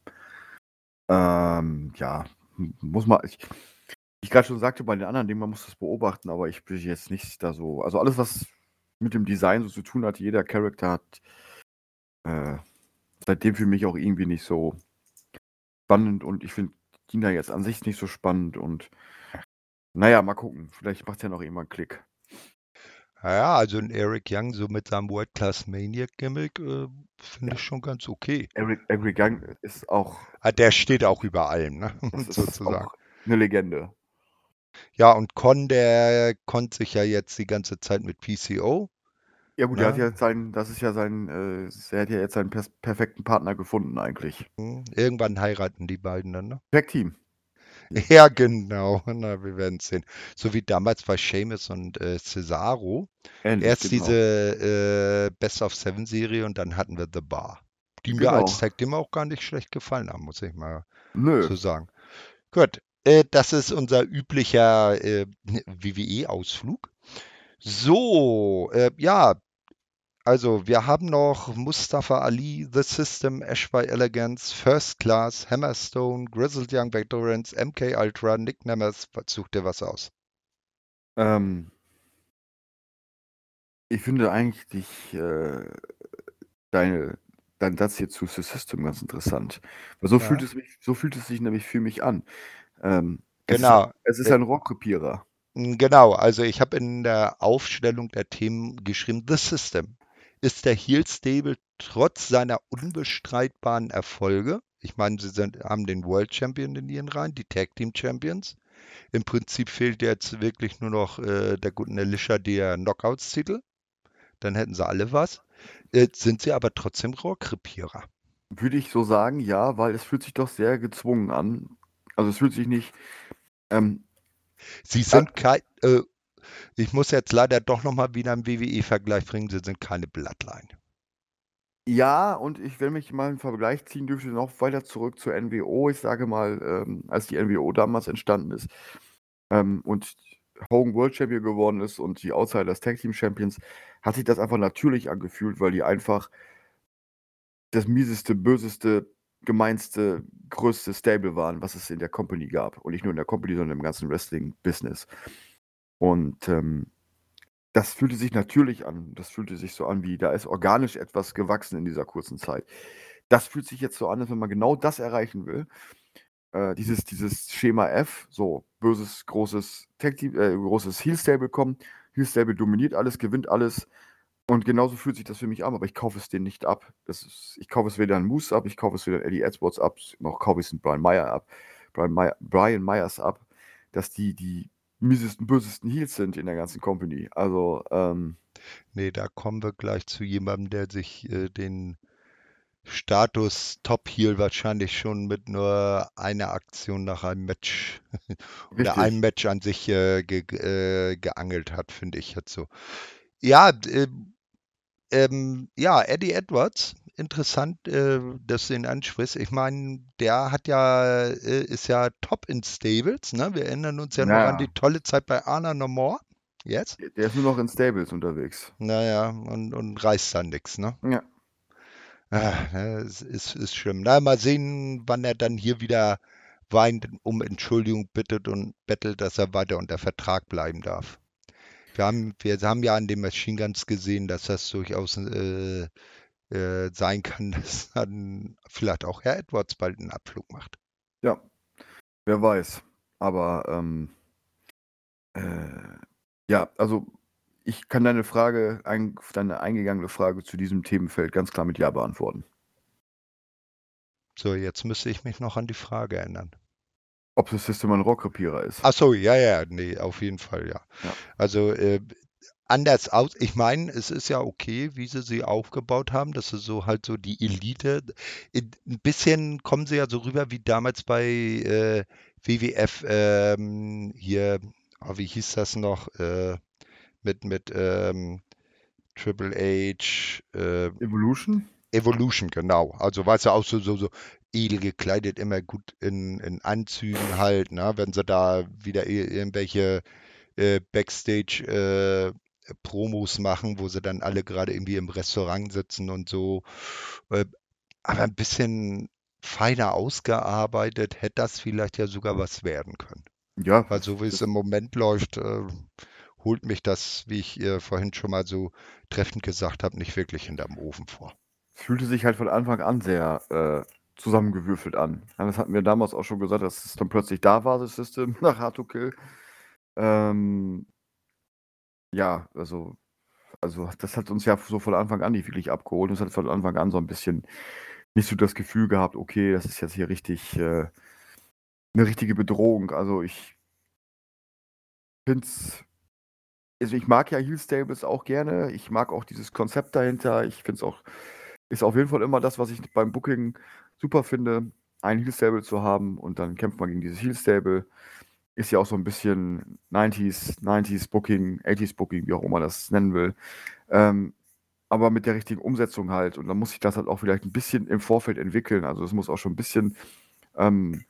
ja, muss man. Ich gerade schon sagte, bei den anderen Dingen, man muss das beobachten, aber ich bin jetzt nicht da so. Also alles, was mit dem Design so zu tun hat, jeder Charakter hat äh, seitdem für mich auch irgendwie nicht so spannend und ich finde Dina jetzt an sich nicht so spannend und naja, mal gucken. Vielleicht macht es ja noch irgendwann Klick. Ja, also ein Eric Young so mit seinem World Class Maniac Gimmick finde ich Ja. schon ganz okay. Eric Young ist auch, Ah, der steht auch über allem, ne? das ist Sozusagen. auch eine Legende. Ja, und der konnte sich ja jetzt die ganze Zeit mit PCO, Ja gut, ne? das ist ja er hat ja jetzt seinen perfekten Partner gefunden eigentlich. Irgendwann heiraten die beiden dann, ne? Tag Team. Ja, genau. Na, wir werden sehen. So wie damals bei Sheamus und Cesaro. Ähnlich, Erst genau. diese Best of Seven Serie und dann hatten wir The Bar. Die mir als Genau. Tag Team auch gar nicht schlecht gefallen haben, muss ich mal Nö. so sagen. Gut, das ist unser üblicher WWE-Ausflug. So, ja, also wir haben noch Mustafa Ali, The System, Ash by Elegance, First Class, Hammerstone, Grizzled Young Veterans, MK Ultra, Nick Nemeth. Such dir was aus. Ähm, ich finde eigentlich deine, dein Satz hier zu The System ganz interessant. Weil Ja, so fühlt es sich nämlich für mich an. Ähm, genau. es ist ein Rockkopierer. Genau, also ich habe in der Aufstellung der Themen geschrieben, The System ist der Heel Stable trotz seiner unbestreitbaren Erfolge. Ich meine, haben den World Champion in ihren Reihen, die Tag Team Champions. Im Prinzip fehlt jetzt wirklich nur noch der guten Alicia der Knockouts-Titel. Dann hätten sie alle was. Sind sie aber trotzdem Rohrkrepierer. Würde ich so sagen, ja, weil es fühlt sich doch sehr gezwungen an. Also es fühlt sich nicht. Ähm, Sie äh, sind kein, ich muss jetzt leider doch nochmal wieder einen WWE-Vergleich bringen, sie sind keine Bloodline. ja, und ich, wenn mich mal einen Vergleich ziehen dürfte, noch weiter zurück zur NWO. Ich sage mal, als die NWO damals entstanden ist und Hogan World Champion geworden ist und die Outsiders Tag Team Champions, hat sich das einfach natürlich angefühlt, weil die einfach das mieseste, böseste, gemeinste, größte Stable waren, was es in der Company gab. Und nicht nur in der Company, sondern im ganzen Wrestling-Business. Und das fühlte sich natürlich an. Das fühlte sich so an, wie da ist organisch etwas gewachsen in dieser kurzen Zeit. Das fühlt sich jetzt so an, als wenn man genau das erreichen will. Dieses Schema F, so böses, großes großes Heel-Stable kommt. Heel-Stable dominiert alles, gewinnt alles. Und genauso fühlt sich das für mich an, aber ich kaufe es denen nicht ab. Ich kaufe es weder an Moose ab, ich kaufe es weder an Eddie Edwards ab, noch kaufe ich es an Brian Meyer ab, Brian Myers ab, dass die miesesten, bösesten Heels sind in der ganzen Company. Also, Nee, da kommen wir gleich zu jemandem, der sich den Status Top Heel wahrscheinlich schon mit nur einer Aktion nach einem Match oder einem richtig. Match an sich geangelt hat, finde ich jetzt so. Ja, ja, Eddie Edwards, interessant, dass du ihn ansprichst. Ich meine, der hat ja, ist ja top in Stables, ne? Wir erinnern uns ja noch an die Naja, tolle Zeit bei Arna No More. Jetzt? der ist nur noch in Stables unterwegs. Naja, und reißt dann nichts, ne? Ja, Es ist schlimm. Na, mal sehen, wann er dann hier wieder weint, um Entschuldigung bittet und bettelt, dass er weiter unter Vertrag bleiben darf. Wir haben ja an den Machine Guns gesehen, dass das durchaus sein kann, dass dann vielleicht auch Herr Edwards bald einen Abflug macht. ja, wer weiß. Aber äh, ja, also ich kann deine eingegangene Frage zu diesem Themenfeld ganz klar mit Ja beantworten. So, jetzt müsste ich mich noch an die Frage erinnern. Ob das System ein Rohrkrepierer ist. Ach so, ja, ja, nee, auf jeden Fall, ja. Ja. Also anders aus. Ich meine, es ist ja okay, wie sie aufgebaut haben, dass sie so halt so die Elite. Ein bisschen kommen sie ja so rüber wie damals bei WWF hier, wie hieß das noch? Mit Triple H, Evolution? Evolution, genau. Also weißt du, auch so edel gekleidet, immer gut in Anzügen halt, ne? Wenn sie da wieder irgendwelche Backstage Promos machen, wo sie dann alle gerade irgendwie im Restaurant sitzen und so. Äh, aber ein bisschen feiner ausgearbeitet, hätte das vielleicht ja sogar was werden können. Ja, Weil so wie es im das Moment läuft, holt mich das, wie ich vorhin schon mal so treffend gesagt habe, nicht wirklich hinterm Ofen vor. fühlte sich halt von Anfang an sehr zusammengewürfelt an. Ja, das hatten wir damals auch schon gesagt, dass es dann plötzlich da war, das System nach Hard to Kill. Ähm, ja, also das hat uns ja so von Anfang an nicht wirklich abgeholt. Und es hat von Anfang an so ein bisschen nicht so das Gefühl gehabt, okay, das ist jetzt hier richtig eine richtige Bedrohung. Also ich finde es, also ich mag ja Heel Stables auch gerne. Ich mag auch dieses Konzept dahinter. Ich finde es auch, ist auf jeden Fall immer das, was ich beim Booking super finde, ein Heel Stable zu haben und dann kämpft man gegen dieses Heel Stable. Ist ja auch so ein bisschen 90s Booking, 80s Booking, wie auch immer man das nennen will. Ähm, aber mit der richtigen Umsetzung halt. Und dann muss ich das halt auch vielleicht ein bisschen im Vorfeld entwickeln. Also es muss auch schon ein bisschen, ähm,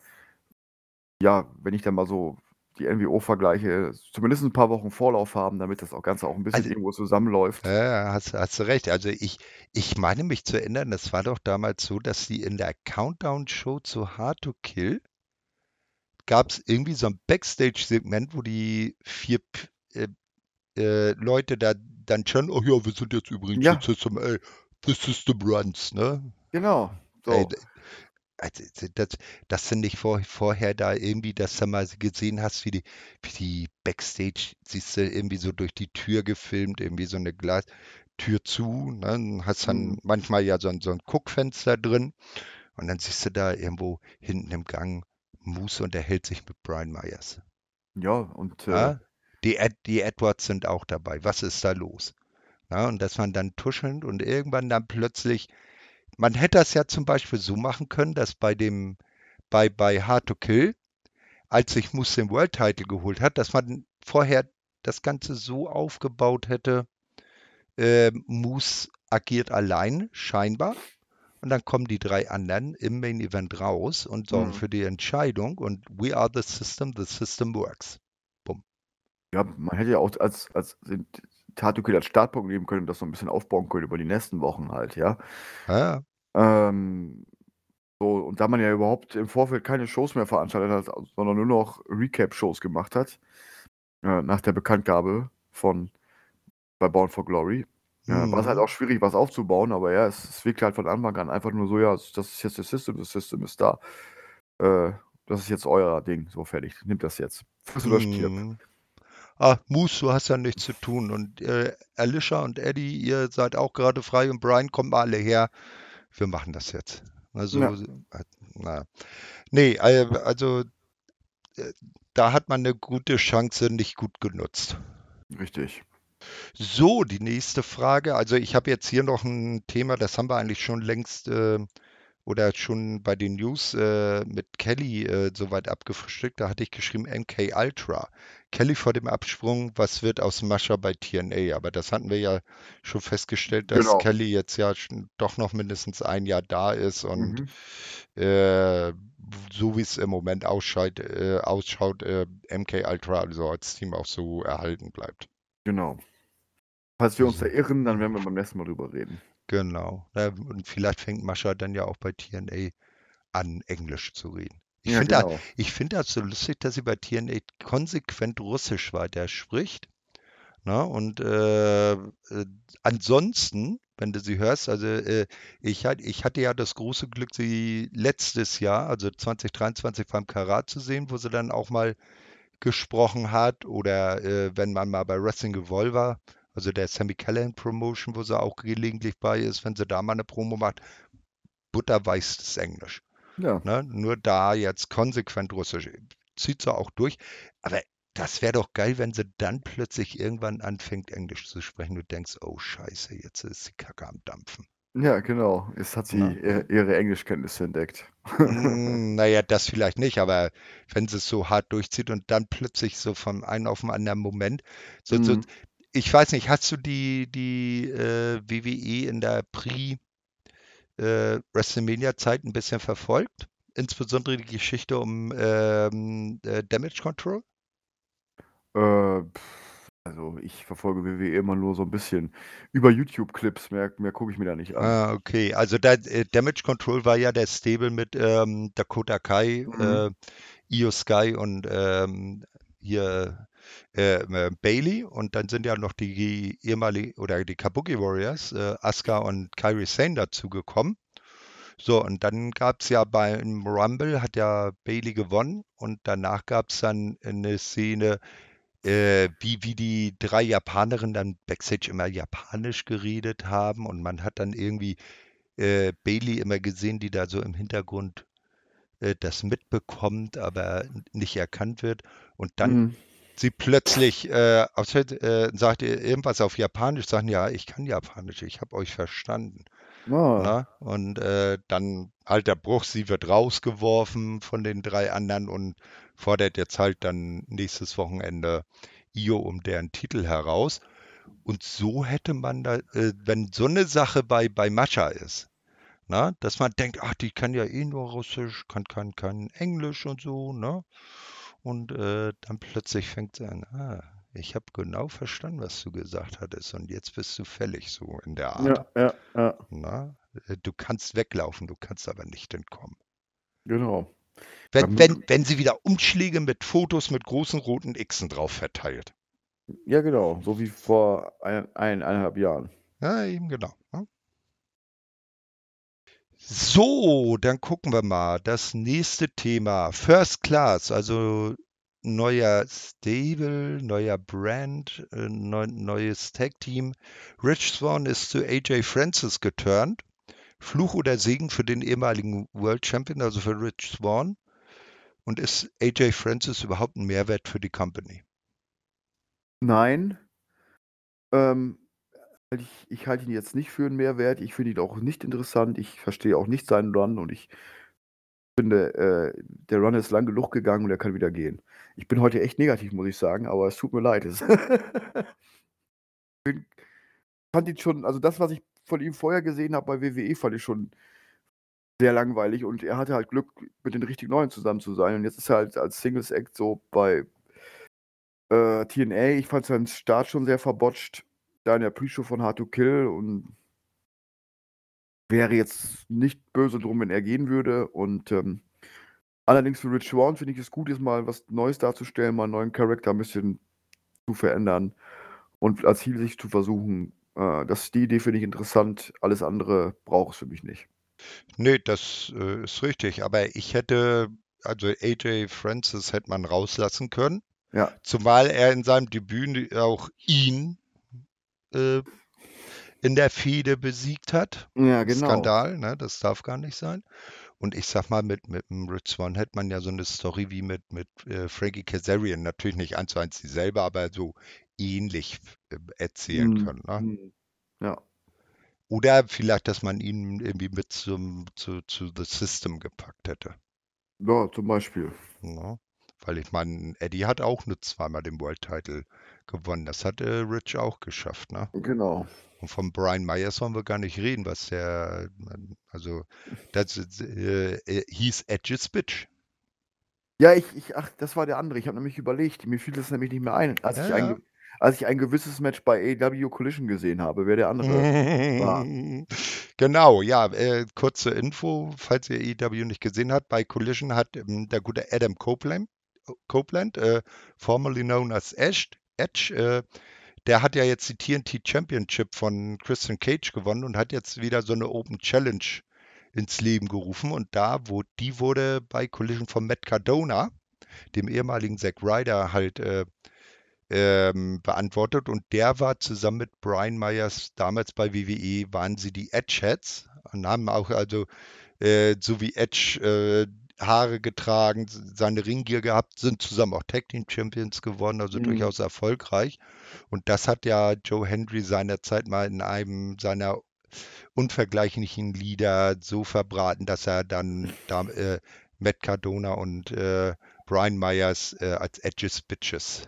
ja, wenn ich dann mal so die NWO vergleiche, zumindest ein paar Wochen Vorlauf haben, damit das auch Ganze auch ein bisschen Also, irgendwo zusammenläuft. ja, hast du recht. Also ich meine mich zu erinnern, das war doch damals so, dass sie in der Countdown-Show zu Hard to Kill gab es irgendwie so ein Backstage-Segment, wo die vier Leute da dann schon, oh ja, wir sind jetzt übrigens Ja, jetzt System, ey, this is the Bruns, ne? genau. Ey, So. also, dass du nicht vorher da irgendwie, dass du mal gesehen hast, wie die Backstage, siehst du, irgendwie so durch die Tür gefilmt, irgendwie so eine Glastür zu, ne? Dann hast dann Mhm. manchmal ja so ein Guckfenster drin und dann siehst du da irgendwo hinten im Gang, Moose unterhält sich mit Brian Myers. Ja, und Ja? Die Edwards sind auch dabei. Was ist da los? Ja, und dass man dann tuschelnd und irgendwann dann plötzlich, man hätte das ja zum Beispiel so machen können, dass bei Hard to Kill, als sich Moose den World Title geholt hat, dass man vorher das Ganze so aufgebaut hätte, Moose agiert allein, scheinbar. Und dann kommen die drei anderen im Main Event raus und sorgen mhm. für die Entscheidung. Und we are the system works. Bumm. Ja, man hätte ja auch als den Tattoo-Kill als Startpunkt nehmen können und das so ein bisschen aufbauen können über die nächsten Wochen halt, ja. Ja, Ähm, so, und da man ja überhaupt im Vorfeld keine Shows mehr veranstaltet hat, sondern nur noch Recap-Shows gemacht hat, nach der Bekanntgabe von bei Bound for Glory, war es halt hm, auch schwierig, was aufzubauen, aber ja, es wirkte halt von Anfang an einfach nur so, ja, das ist jetzt das System ist da. Äh, Das ist jetzt euer Ding, so fertig. Nimmt das jetzt. Friss oder stirb. hm. Ah, Moose, du hast ja nichts zu tun. Und Alicia und Eddie, ihr seid auch gerade frei und Brian, kommt mal alle her. Wir machen das jetzt. Also, Ja, na. Nee, also äh, da hat man eine gute Chance nicht gut genutzt. richtig. So, die nächste Frage. Also ich habe jetzt hier noch ein Thema, das haben wir eigentlich schon längst oder schon bei den News mit Kelly soweit abgefrühstückt. Da hatte ich geschrieben MK Ultra. Kelly vor dem Absprung, was wird aus Mascha bei TNA? Aber das hatten wir ja schon festgestellt, dass Genau. Kelly jetzt ja doch noch mindestens ein Jahr da ist und Mhm. äh, so wie es im Moment ausschaut, MK Ultra also als Team auch so erhalten bleibt. Genau. Falls wir uns So. verirren, dann werden wir beim nächsten Mal drüber reden. Genau. Ja, und vielleicht fängt Mascha dann ja auch bei TNA an, Englisch zu reden. Ja, genau. Ich finde das so lustig, dass sie bei TNA konsequent Russisch weiter spricht. Ne? Und ansonsten, wenn du sie hörst, also ich hatte ja das große Glück, sie letztes Jahr, also 2023 beim Karat zu sehen, wo sie dann auch mal gesprochen hat oder wenn man mal bei Wrestling Revolver, also der Sami Callihan Promotion, wo sie auch gelegentlich bei ist, wenn sie da mal eine Promo macht, butterweißes Englisch. Ja. Ne? Nur da jetzt konsequent Russisch. Zieht sie auch durch. Aber das wäre doch geil, wenn sie dann plötzlich irgendwann anfängt, Englisch zu sprechen. Du denkst, oh Scheiße, jetzt ist die Kacke am Dampfen. Ja, genau. Jetzt hat sie Ne? ihre Englischkenntnisse entdeckt. Naja, das vielleicht nicht, aber wenn sie es so hart durchzieht und dann plötzlich so vom einen auf den anderen Moment, so, Mhm. ich weiß nicht, hast du die WWE in der Pre-WrestleMania-Zeit ein bisschen verfolgt? Insbesondere die Geschichte um Damage Control? Also ich verfolge WWE immer nur so ein bisschen über YouTube-Clips. Mehr gucke ich mir da nicht an. Ah, okay. Also Damage Control war ja der Stable mit Dakota Kai, Mhm. Io Sky und hier Bailey. Und dann sind ja noch die ehemaligen oder die Kabuki Warriors, Asuka und Kairi Sane dazugekommen. So, und dann gab es ja beim Rumble, hat ja Bailey gewonnen und danach gab es dann eine Szene, wie die drei Japanerinnen dann Backstage immer Japanisch geredet haben und man hat dann irgendwie Bailey immer gesehen, die da so im Hintergrund das mitbekommt, aber nicht erkannt wird. Und dann Mhm. sie plötzlich sagt ihr irgendwas auf Japanisch, sagen, ja, ich kann Japanisch, ich habe euch verstanden. Ah. Na? Und dann halt der Bruch, sie wird rausgeworfen von den drei anderen und fordert jetzt halt dann nächstes Wochenende Io um deren Titel heraus. Und so hätte man da, wenn so eine Sache bei Mascha ist, na, dass man denkt, ach, die kann ja eh nur Russisch, kann Englisch und so, ne? Und dann plötzlich fängt sie an, ich habe genau verstanden, was du gesagt hattest und jetzt bist du fällig, so in der Art. Ja, ja, ja. Na? Du kannst weglaufen, du kannst aber nicht entkommen. Genau. Wenn sie wieder Umschläge mit Fotos mit großen roten Xen drauf verteilt. Ja, genau. So wie vor 1,5 Jahren. Ja, eben genau. Ne? So, dann gucken wir mal. Das nächste Thema. First Class, also neuer Stable, neuer Brand, neues Tag-Team. Rich Swann ist zu AJ Francis geturnt. Fluch oder Segen für den ehemaligen World Champion, also für Rich Swann. Und ist AJ Francis überhaupt ein Mehrwert für die Company? Nein, ähm, ich halte ihn jetzt nicht für einen Mehrwert. Ich finde ihn auch nicht interessant. Ich verstehe auch nicht seinen Run und ich finde, der Run ist lang genug gegangen und er kann wieder gehen. Ich bin heute echt negativ, muss ich sagen, aber es tut mir leid. Fand ihn schon, also das, was ich von ihm vorher gesehen habe bei WWE, fand ich schon sehr langweilig und er hatte halt Glück, mit den richtigen Leuten zusammen zu sein. Und jetzt ist er halt als Singles Act so bei TNA. Ich fand seinen Start schon sehr verbotscht, da in der Pre-Show von Hard to Kill, und wäre jetzt nicht böse drum, wenn er gehen würde. Und allerdings für Rich Swann finde ich es gut, jetzt mal was Neues darzustellen, mal einen neuen Charakter ein bisschen zu verändern und als Heel sich zu versuchen. Die Idee finde ich interessant. Alles andere braucht es für mich nicht. Nee, das ist richtig. Aber ich hätte, also AJ Francis hätte man rauslassen können, Ja, zumal er in seinem Debüt auch ihn äh, in der Fehde besiegt hat. ja, genau. Skandal, ne? Das darf gar nicht sein. Und ich sag mal, mit dem Rich Swann hätte man ja so eine Story wie mit Frankie Kazarian, natürlich nicht eins zu eins dieselbe, aber so ähnlich erzählen Hm, können. Ne? hm. Ja, Oder vielleicht, dass man ihn irgendwie mit zu The System gepackt hätte. ja, zum Beispiel. Ne? Weil ich meine, Eddie hat auch nur zweimal den World Title gewonnen. Das hat Rich auch geschafft. Ne? Genau. Und von Brian Myers wollen wir gar nicht reden, was der, also das hieß Edge's Bitch. Ja, ach, das war der andere. Ich habe nämlich überlegt, mir fiel das nämlich nicht mehr ein, Ja, ja. als ich ein gewisses Match bei AEW Collision gesehen habe, wer der andere war. Genau, ja, kurze Info, falls ihr EW nicht gesehen habt, bei Collision hat der gute Adam Copeland, formerly known as Edge, der hat ja jetzt die TNT Championship von Christian Cage gewonnen und hat jetzt wieder so eine Open Challenge ins Leben gerufen. Und die wurde bei Collision von Matt Cardona, dem ehemaligen Zack Ryder, halt beantwortet. Und der war zusammen mit Brian Myers damals bei WWE, waren sie die Edgeheads und haben auch also so wie Edge Haare getragen, seine Ringgear gehabt, sind zusammen auch Tag Team Champions geworden, also Hm. durchaus erfolgreich. Und das hat ja Joe Hendry seinerzeit mal in einem seiner unvergleichlichen Lieder so verbraten, dass er dann Matt Cardona und Brian Myers als Edges Bitches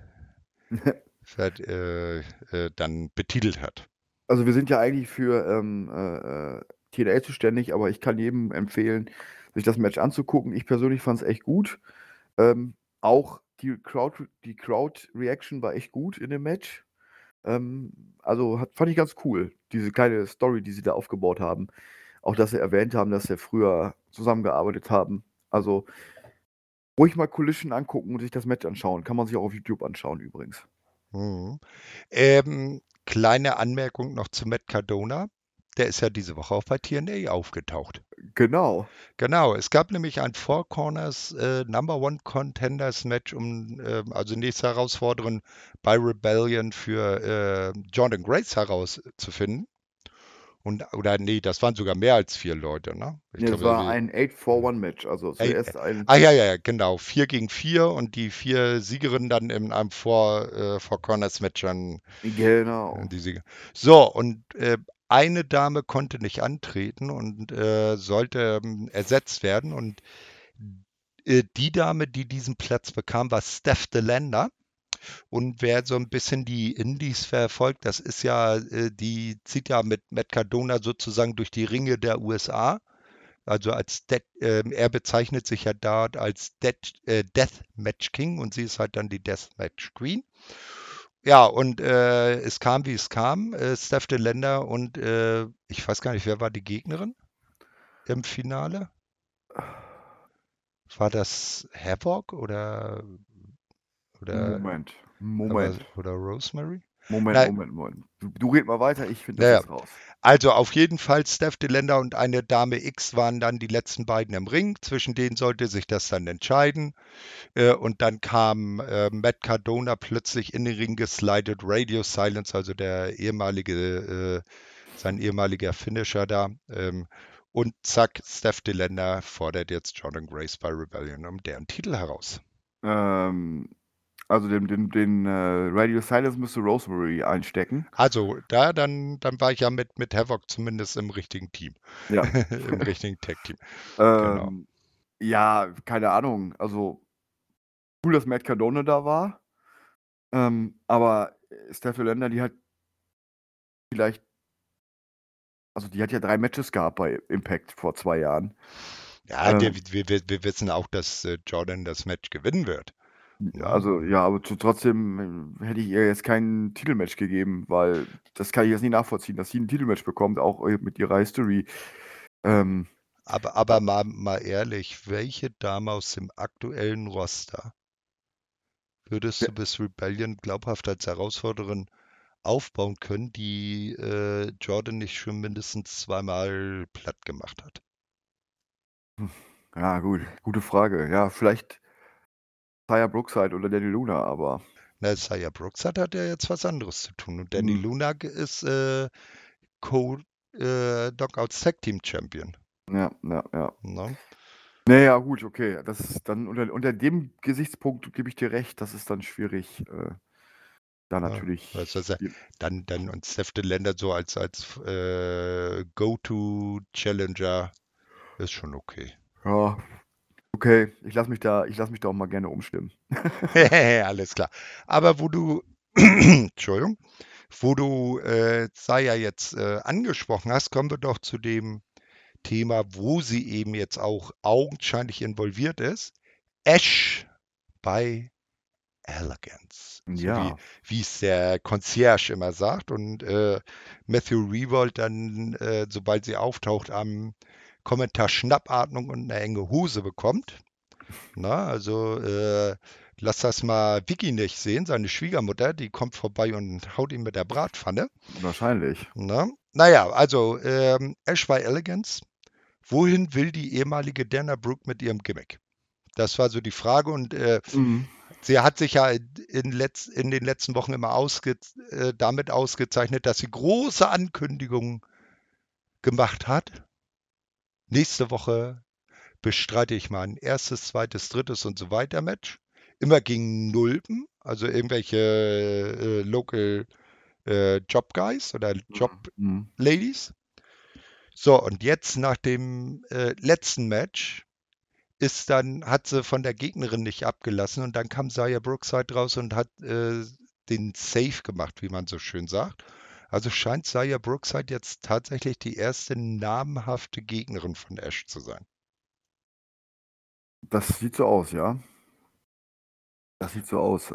dann betitelt hat. Also wir sind ja eigentlich für TNA zuständig, aber ich kann jedem empfehlen, sich das Match anzugucken. Ich persönlich fand es echt gut. Auch die Crowd-Reaction war echt gut in dem Match. Also fand ich ganz cool, diese kleine Story, die sie da aufgebaut haben. Auch, dass sie erwähnt haben, dass sie früher zusammengearbeitet haben. Also ruhig mal Collision angucken und sich das Match anschauen. Kann man sich auch auf YouTube anschauen übrigens. Mhm. Kleine Anmerkung noch zu Matt Cardona. Der ist ja diese Woche auch bei TNA aufgetaucht. Genau. Genau, es gab nämlich ein Four Corners Number One Contenders Match also nächste Herausforderin bei Rebellion für Jordan Grace herauszufinden. Oder nee, das waren sogar mehr als 4 Leute, ne? Ich Ja, es glaube, war ein 8-for-1-Match. Also Ey, zuerst ein. ja, ja, ja, genau. 4 gegen 4 und die 4 Siegerinnen dann in einem Four Corners Match dann Genau. die Sieger. So, und eine Dame konnte nicht antreten und sollte ersetzt werden. Und die Dame, die diesen Platz bekam, war Steph DeLander. Und wer so ein bisschen die Indies verfolgt, das ist ja, die zieht ja mit Matt Cardona sozusagen durch die Ringe der USA. Also er bezeichnet sich ja dort als Deathmatch King und sie ist halt dann die Deathmatch Queen. Ja, und es kam, wie es kam. Steph de Länder und ich weiß gar nicht, wer war die Gegnerin im Finale? War das Havoc oder, Moment. Moment. oder Rosemary? Moment, Nein, Moment, Moment. Du red mal weiter, ich finde das naja. jetzt raus. Also auf jeden Fall Steph de Länder und eine Dame X waren dann die letzten beiden im Ring. Zwischen denen sollte sich das dann entscheiden. Und dann kam Matt Cardona plötzlich in den Ring geslidet, Radio Silence, also sein ehemaliger Finisher da. Und zack, Steph DeLander fordert jetzt Jordan Grace bei Rebellion um deren Titel heraus. Ähm, also den Radio Silence müsste Rosemary einstecken. Also, dann war ich ja mit Havoc zumindest im richtigen Team. Ja. Im richtigen Tag-Team. Genau. Ja, keine Ahnung. Also, cool, dass Matt Cardona da war. Aber Steph DeLander, die hat vielleicht, also die hat ja 3 Matches gehabt bei Impact vor 2 Jahren. Ja, wir wissen auch, dass Jordan das Match gewinnen wird. Also, ja, aber trotzdem hätte ich ihr jetzt kein Titelmatch gegeben, weil das kann ich jetzt nicht nachvollziehen, dass sie ein Titelmatch bekommt, auch mit ihrer History. Aber mal ehrlich, welche Dame aus dem aktuellen Roster würdest du bis Rebellion glaubhaft als Herausforderin aufbauen können, die Jordan nicht schon mindestens zweimal platt gemacht hat? Ja, gut, gute Frage. Ja, vielleicht Taya Brookside oder Danny Luna, aber. Na, Saya Brooks hat ja jetzt was anderes zu tun. Und Danny Hm, Luna ist Knockouts Tag Team Champion. ja. Ne? Naja, gut, okay. Das ist dann unter dem Gesichtspunkt gebe ich dir recht, das ist dann schwierig, da Ja, natürlich. dann und Steph DeLander so als Go-To-Challenger ist schon okay. Ja, okay, ich lasse mich da auch mal gerne umstimmen. Alles klar. Aber Entschuldigung, wo du Saya jetzt angesprochen hast, kommen wir doch zu dem Thema, wo sie eben jetzt auch augenscheinlich involviert ist. Ash bei Elegance. So Ja, wie es der Concierge immer sagt. Und Matthew Revolt dann, sobald sie auftaucht, am Kommentar Schnappatmung und eine enge Hose bekommt. Na, also lass das mal Vicky nicht sehen, seine Schwiegermutter, die kommt vorbei und haut ihn mit der Bratpfanne. wahrscheinlich. Na? Naja, also Ash bei Elegance. Wohin will die ehemalige Dana Brooke mit ihrem Gimmick? Das war so die Frage und Mhm. sie hat sich ja in den letzten Wochen immer damit ausgezeichnet, dass sie große Ankündigungen gemacht hat. Nächste Woche bestreite ich mein erstes, zweites, drittes und so weiter Match. Immer gegen Nulpen, also irgendwelche Local Job Guys oder Job Mhm. Ladies. So, und jetzt nach dem letzten Match hat sie von der Gegnerin nicht abgelassen und dann kam Xia Brookside raus und hat den Save gemacht, wie man so schön sagt. Also scheint Xia Brookside jetzt tatsächlich die erste namhafte Gegnerin von Ash zu sein. Das sieht so aus, ja. Das sieht so aus.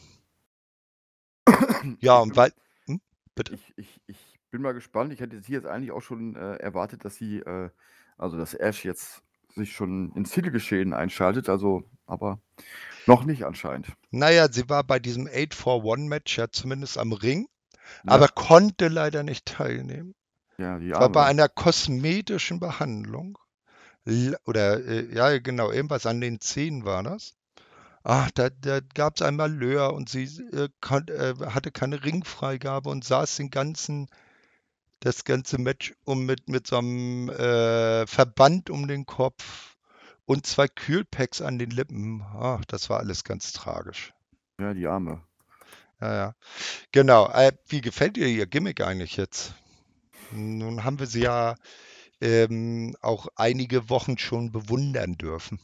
Ja, Ich und bin mal, bitte. ich bin mal gespannt. Ich hätte sie jetzt eigentlich auch schon erwartet, dass also dass Ash jetzt sich schon ins Titelgeschehen einschaltet, also, aber noch nicht anscheinend. Naja, sie war bei diesem 8-for-1-Match ja zumindest am Ring, aber Ja, konnte leider nicht teilnehmen. ja, die War bei Arme. einer kosmetischen Behandlung. Oder, ja, genau, irgendwas an den Zähnen war das. Ach, da gab es ein Malheur und sie hatte keine Ringfreigabe und saß das ganze Match mit so einem Verband um den Kopf und zwei Kühlpacks an den Lippen. Ach, das war alles ganz tragisch. Ja, die Arme. Ja, ja. Genau. Wie gefällt dir ihr Gimmick eigentlich jetzt? Nun haben wir sie ja auch einige Wochen schon bewundern dürfen.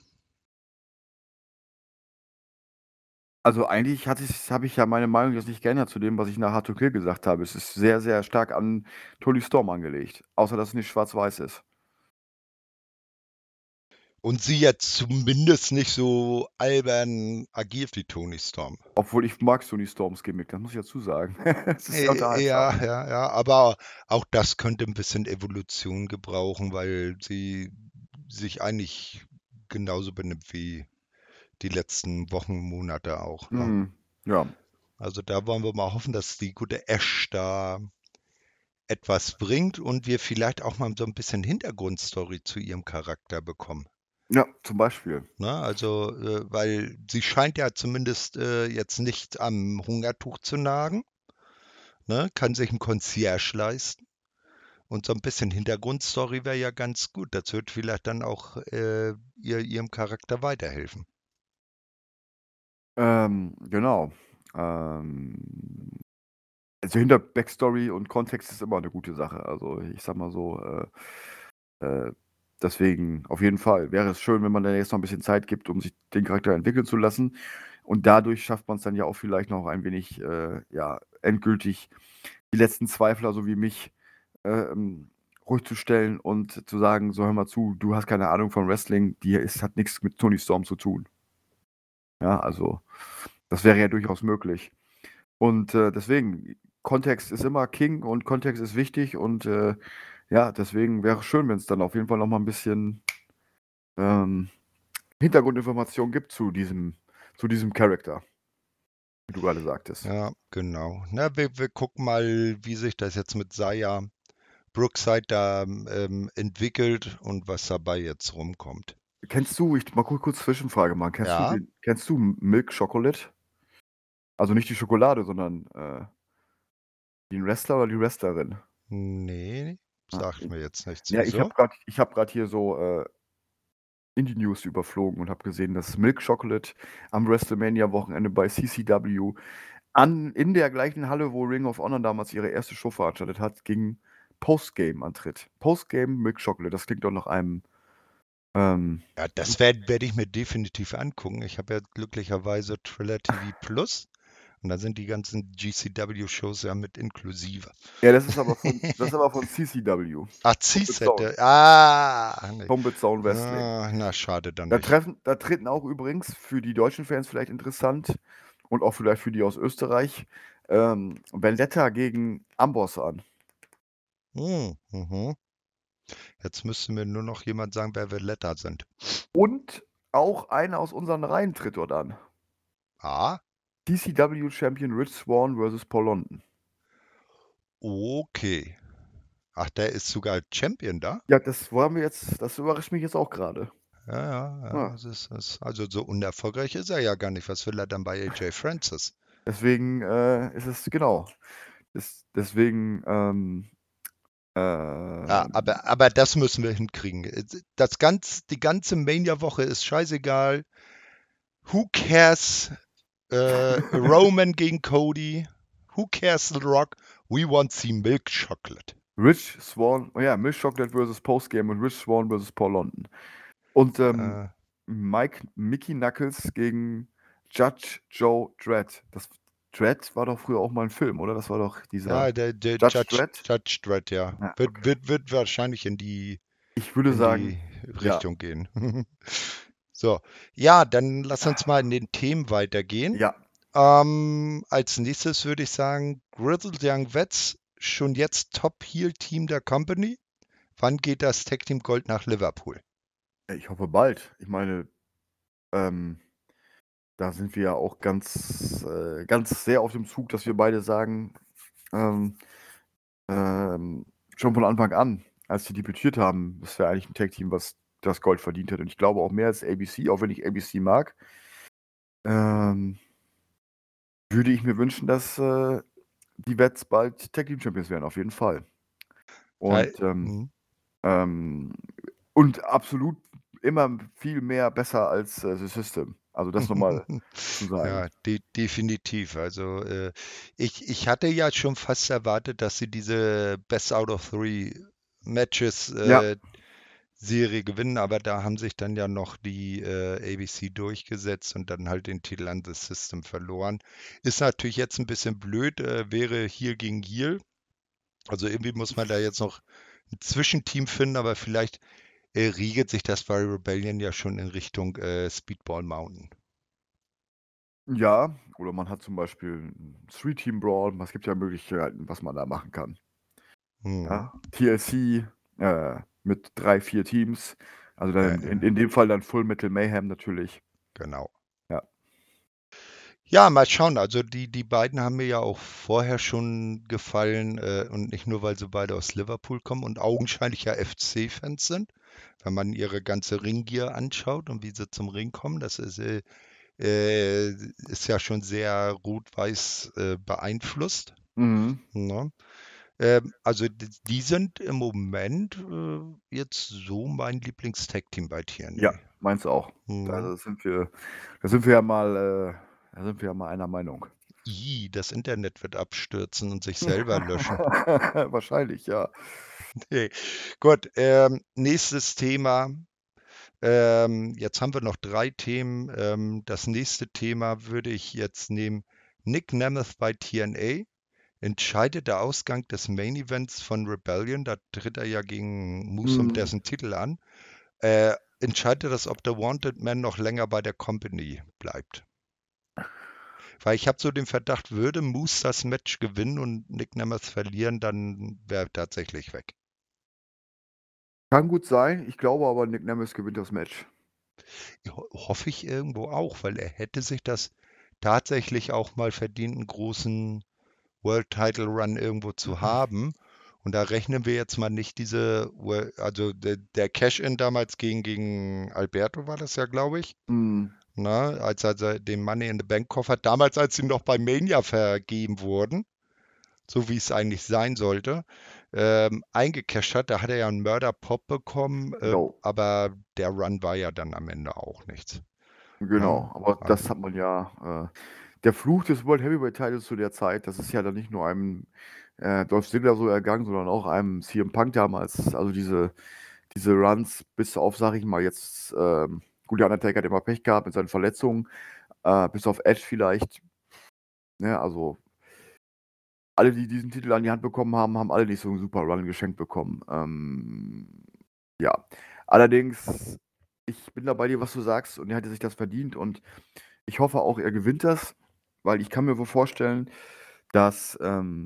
Also eigentlich habe ich ja meine Meinung jetzt nicht geändert zu dem, was ich nach Hard to Kill gesagt habe. Es ist sehr, sehr stark an Toni Storm angelegt. Außer dass es nicht schwarz-weiß ist. Und sie jetzt zumindest nicht so albern agiert wie Toni Storm. Obwohl ich mag Toni Storms Gimmick, das muss ich dazu sagen. Es ist sehr unterhaltsam. Ja, aber auch das könnte ein bisschen Evolution gebrauchen, weil sie sich eigentlich genauso benimmt wie die letzten Wochen, Monate auch, ne? Mhm. Ja. Also da wollen wir mal hoffen, dass die gute Ash da etwas bringt und wir vielleicht auch mal so ein bisschen Hintergrundstory zu ihrem Charakter bekommen. Ja, zum Beispiel. Ne? Also, weil sie scheint ja zumindest jetzt nicht am Hungertuch zu nagen, ne? Kann sich ein Concierge leisten Und so ein bisschen Hintergrundstory wäre ja ganz gut. Das wird vielleicht dann auch ihrem Charakter weiterhelfen. Genau. Ähm, also hinter Backstory und Kontext ist immer eine gute Sache. Also ich sag mal so, deswegen auf jeden Fall wäre es schön, wenn man dann jetzt noch ein bisschen Zeit gibt, um sich den Charakter entwickeln zu lassen. Und dadurch schafft man es dann ja auch vielleicht noch ein wenig, ja, endgültig die letzten Zweifler, so wie mich, ruhig zu stellen und zu sagen: „So, hör mal zu, du hast keine Ahnung von Wrestling, hat nichts mit Tony Storm zu tun.“ Ja, also, das wäre ja durchaus möglich. Und, deswegen, Kontext ist immer King und Kontext ist wichtig und, ja, deswegen wäre es schön, wenn es dann auf jeden Fall noch mal 'n bisschen, ähm, Hintergrundinformationen gibt zu diesem Charakter, wie du grade sagtest. Ja, genau. Na, wir gucken mal, wie sich das jetzt mit Saya Brookside da entwickelt und was dabei jetzt rumkommt. Kennst du ich mal kurz Zwischenfrage machen. Ja, Kennst du Milk Chocolate? Also, nicht die Schokolade, sondern, den Wrestler oder die Wrestlerin? nee, Ah, sagt mir jetzt nichts. ja, Wieso? ich habe grad hier so, Indie-News überflogen und habe gesehen, dass Milk Chocolate am WrestleMania-Wochenende bei CCW in der gleichen Halle, wo Ring of Honor damals ihre erste Show veranstaltet hat, Postgame antritt. Postgame Milk Chocolate, das klingt doch nach einem, ähm, Ja, das werd ich mir definitiv angucken. Ich habe ja glücklicherweise Triller TV Plus und da sind die ganzen GCW-Shows ja mit inklusive. ja, das ist aber von CCW, Ach, Combat Zone Zielset. Ah, nee. Combat Zone Wrestling. Ah, na, schade dann nicht. Da treten auch übrigens für die deutschen Fans vielleicht interessant und auch vielleicht für die aus Österreich, Vendetta gegen Amboss an. Mhm. Jetzt müsste mir nur noch jemand sagen, wer Valletta sind. Und auch einer aus unseren Reihen tritt dort an. Ah, DCW Champion Rich Swann versus Paul London. okay. Ach, der ist sogar Champion da? Ja, das überrascht mich jetzt auch gerade. Ja, Ja, also so unerfolgreich ist er ja gar nicht. Was will er dann bei AJ Francis? deswegen, ist es genau. Deswegen, Ja, aber das müssen wir hinkriegen. Die ganze Mania-Woche ist scheißegal. Who cares? Roman gegen Cody. Who cares The Rock? We want the milk chocolate. Rich Swann, ja, Milk Chocolate versus Postgame und Rich Swann versus Paul London. Und, Äh, Mickey Knuckles gegen Judge Joe Dredd. Dredd war doch früher auch mal ein Film, oder? Das war doch ja, dieser der Judge Dredd? Judge Dredd, ja. Ja, Wird, okay. wird, wird wahrscheinlich Ich würde in die sagen, ja, Richtung gehen. So, ja, dann lass uns mal in den Themen weitergehen. ja. Als nächstes würde ich sagen, Grizzled Young Vets, schon jetzt Top-Heel-Team der Company. Wann geht das Tag Team Gold nach Liverpool? Ich hoffe bald. Ich meine, ähm, da sind wir ja auch ganz sehr auf dem Zug, dass wir beide sagen, ähm, ähm, schon von Anfang an, als die debütiert haben, das wäre eigentlich ein Tag-Team, was das Gold verdient hat. Und ich glaube auch mehr als ABC, auch wenn ich ABC mag, ähm, würde ich mir wünschen, dass die Vets bald Tag-Team-Champions werden, auf jeden Fall. Weil, Und, ähm, und absolut immer viel mehr besser als The System. Also das nochmal zu sagen. ja, definitiv. Also ich hatte ja schon fast erwartet, dass sie diese Best Out of Three Matches Ja. Serie gewinnen, aber da haben sich dann ja noch die ABC durchgesetzt und dann halt den Titel an The System verloren. Ist natürlich jetzt ein bisschen blöd, wäre Heel gegen Heel. Also irgendwie muss man da jetzt noch ein Zwischenteam finden, aber vielleicht riegelt sich das bei Rebellion ja schon in Richtung Speedball Mountain. Ja, oder man hat zum Beispiel 'n Three-Team-Brawl. Es gibt ja Möglichkeiten, was man da machen kann. Mhm. Ja, TLC, mit 3, 4 Teams. Also Ja, dann in dem Fall dann Full Metal Mayhem natürlich. genau. Ja. Ja, mal schauen. Also die beiden haben mir ja auch vorher schon gefallen und nicht nur, weil sie beide aus Liverpool kommen und augenscheinlich ja FC-Fans sind. Wenn man ihre ganze Ringgear anschaut und wie sie zum Ring kommen, das ist ja schon sehr rot-weiß beeinflusst. Mhm. Ne? Also die sind im Moment jetzt so mein Lieblings-Tag-Team bei Ja, TNA. meins auch. Mhm. Da sind wir ja mal einer Meinung. Das Internet wird abstürzen und sich selber löschen. Wahrscheinlich, ja. Nee. Gut, nächstes Thema. Jetzt haben wir noch 3 Themen. Das nächste Thema würde ich jetzt nehmen. Nick Nemeth bei TNA. Entscheidet der Ausgang des Main Events von Rebellion, da tritt er ja gegen Moose um Hm, dessen Titel an, entscheidet das, ob der Wanted Man noch länger bei der Company bleibt. Weil ich habe so den Verdacht, würde Moose das Match gewinnen und Nick Nemeth verlieren, dann wäre er tatsächlich weg. Kann gut sein. Ich glaube aber, Nick Nemeth gewinnt das Match. Hoffe ich irgendwo auch, weil er hätte sich das tatsächlich auch mal verdient, einen großen World Title Run irgendwo zu haben. Und da rechnen wir jetzt mal nicht also der Cash-In damals gegen Alberto war das ja, glaube ich. Hm, Na, als er den Money in the Bank Koffer, damals als sie noch bei Mania vergeben wurden, so wie es eigentlich sein sollte, eingecasht hat. Da hat er ja einen Murder-Pop bekommen, jo, aber der Run war ja dann am Ende auch nichts. genau. Ne? Aber Also, das hat man ja. Der Fluch des World Heavyweight Titles zu der Zeit, das ist ja dann nicht nur einem Dolph Ziggler so ergangen, sondern auch einem CM Punk damals. Also diese Runs bis auf, sag ich mal, jetzt, gut, der Undertaker hat immer Pech gehabt mit seinen Verletzungen, bis auf Edge vielleicht. Ne, also alle, die diesen Titel an die Hand bekommen haben, haben alle nicht so einen super Run geschenkt bekommen. Ja. Allerdings, ich bin da bei dir, was du sagst, und er hätte sich das verdient und ich hoffe auch, er gewinnt das, weil ich kann mir wohl vorstellen, dass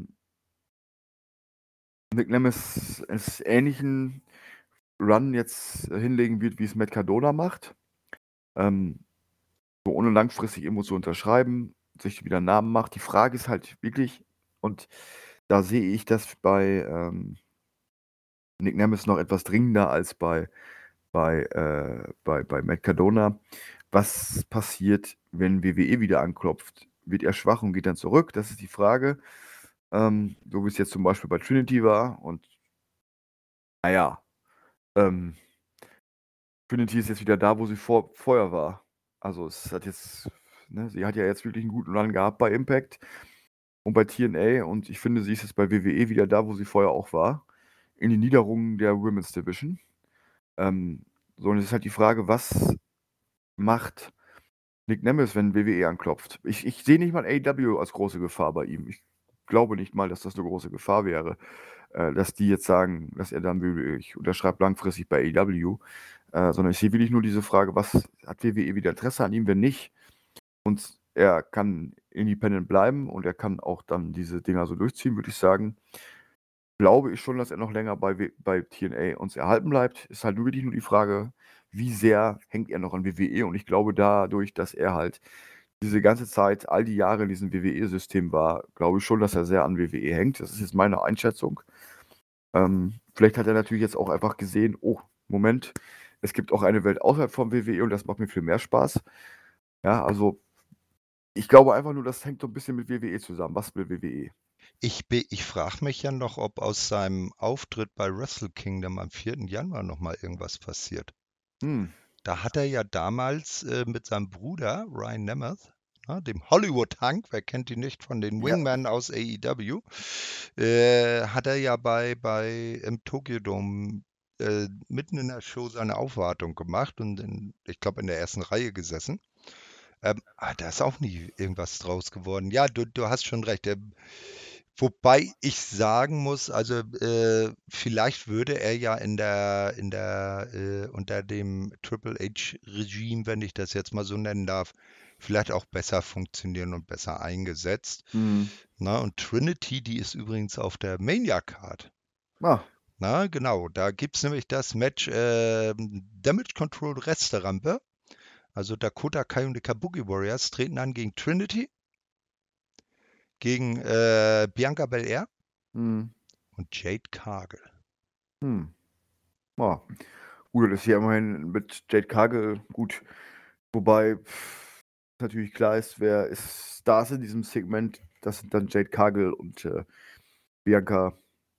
Nick Nemeth es ähnlichen Run jetzt hinlegen wird, wie es Matt Cardona macht. Ähm, so ohne langfristig irgendwo zu unterschreiben, sich wieder einen Namen macht. Die Frage ist halt wirklich, und da sehe ich das bei Nick Nemeth noch etwas dringender als bei Matt Cardona. Was passiert, wenn WWE wieder anklopft? Wird er schwach und geht dann zurück? Das ist die Frage. So wie es jetzt zum Beispiel bei Trinity war. Und naja, ähm, Trinity ist jetzt wieder da, wo sie vorher war. Also es hat jetzt, ne, sie hat ja jetzt wirklich einen guten Run gehabt bei Impact und bei TNA und ich finde, sie ist jetzt bei WWE wieder da, wo sie vorher auch war. In den Niederungen der Women's Division. Ähm, so, und es ist halt die Frage, was macht Nick Nemeth, wenn WWE anklopft? Ich sehe nicht mal AEW als große Gefahr bei ihm. Ich glaube nicht mal, dass das eine große Gefahr wäre, dass die jetzt sagen, dass er dann ich unterschreibe langfristig bei AEW. Sondern ich sehe wirklich nur diese Frage, was hat WWE wieder Interesse an ihm, wenn nicht? Und er kann independent bleiben und er kann auch dann diese Dinger so durchziehen, würde ich sagen. Glaube ich schon, dass er noch länger bei TNA uns erhalten bleibt. Ist halt wirklich nur die Frage, wie sehr hängt er noch an WWE? Und ich glaube dadurch, dass er halt diese ganze Zeit, all die Jahre in diesem WWE-System war, glaube ich schon, dass er sehr an WWE hängt. Das ist jetzt meine Einschätzung. Vielleicht hat er natürlich jetzt auch einfach gesehen, oh, Moment, es gibt auch eine Welt außerhalb von WWE und das macht mir viel mehr Spaß. Ja, also ich glaube einfach nur, das hängt so ein bisschen mit WWE zusammen. Was will WWE? ich frage mich ja noch, ob aus seinem Auftritt bei Wrestle Kingdom am 4. Januar noch mal irgendwas passiert. Hm, Da hat er ja damals mit seinem Bruder Ryan Nemeth, dem Hollywood Hunk, wer kennt ihn nicht von den ja. Wingmen aus AEW, hat er ja im Tokyo Dome mitten in der Show seine Aufwartung gemacht und ich glaube in der ersten Reihe gesessen. Da ist auch nie irgendwas draus geworden. Ja, du hast schon recht. Wobei ich sagen muss, also vielleicht würde er ja unter dem Triple H-Regime, wenn ich das jetzt mal so nennen darf, vielleicht auch besser funktionieren und besser eingesetzt. Hm. Na, und Trinity, die ist übrigens auf der Mania-Card. Ah, Na, genau, da gibt es nämlich das Match Damage Control Resterampe. Also Dakota Kai und die Kabuki Warriors treten an gegen Trinity, gegen Bianca Belair hm, und Jade Cargill. hm. Ah. Gut, das ist ja immerhin mit Jade Cargill gut. Wobei natürlich klar ist, wer ist Stars in diesem Segment. Das sind dann Jade Cargill und Bianca.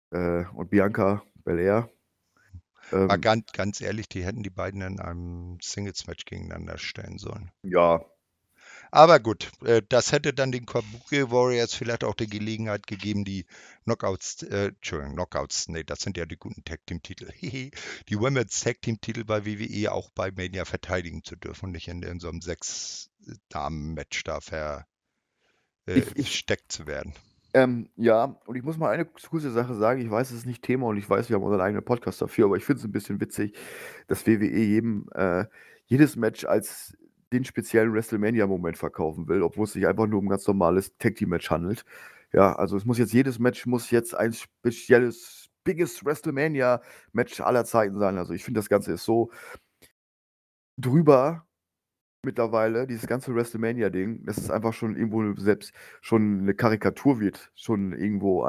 und Bianca Belair. Mal Ähm, ganz ehrlich, die hätten die beiden in einem Singles-Match gegeneinander stellen sollen. ja, Aber gut, das hätte dann den Kabuki Warriors vielleicht auch die Gelegenheit gegeben, die Knockouts, nee, das sind ja die guten Tag-Team-Titel, die Women's Tag-Team-Titel bei WWE auch bei Mania verteidigen zu dürfen und nicht in so einem Sechs-Damen-Match da ich versteckt zu werden. ja, und ich muss mal eine kurze Sache sagen. Ich weiß, es ist nicht Thema und ich weiß, wir haben unseren eigenen Podcast dafür, aber ich finde es ein bisschen witzig, dass WWE jedes Match als den speziellen WrestleMania-Moment verkaufen will, obwohl es sich einfach nur um ein ganz normales Tag-Team-Match handelt. Ja, also jedes Match muss jetzt ein spezielles, biggest WrestleMania-Match aller Zeiten sein. Also ich finde, das Ganze ist so drüber mittlerweile, dieses ganze WrestleMania-Ding, dass es einfach schon irgendwo selbst schon eine Karikatur wird, schon irgendwo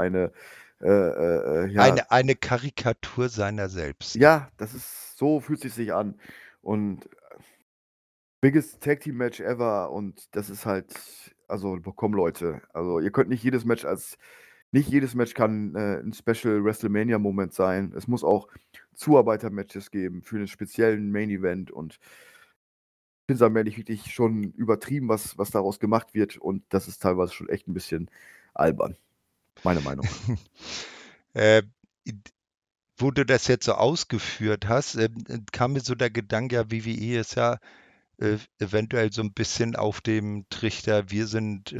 ja, Eine Karikatur seiner selbst. ja, so fühlt sich an. Und biggest Tag Team Match ever und das ist halt, also komm Leute, also ihr könnt nicht jedes Match kann ein Special WrestleMania-Moment sein. Es muss auch Zuarbeiter-Matches geben für einen speziellen Main Event und finde es allmählich wirklich schon übertrieben, was daraus gemacht wird. Und das ist teilweise schon echt ein bisschen albern. Meine Meinung. Äh, Wo du das jetzt so ausgeführt hast, kam mir so der Gedanke, ja, WWE ist ja eventuell so ein bisschen auf dem Trichter, wir sind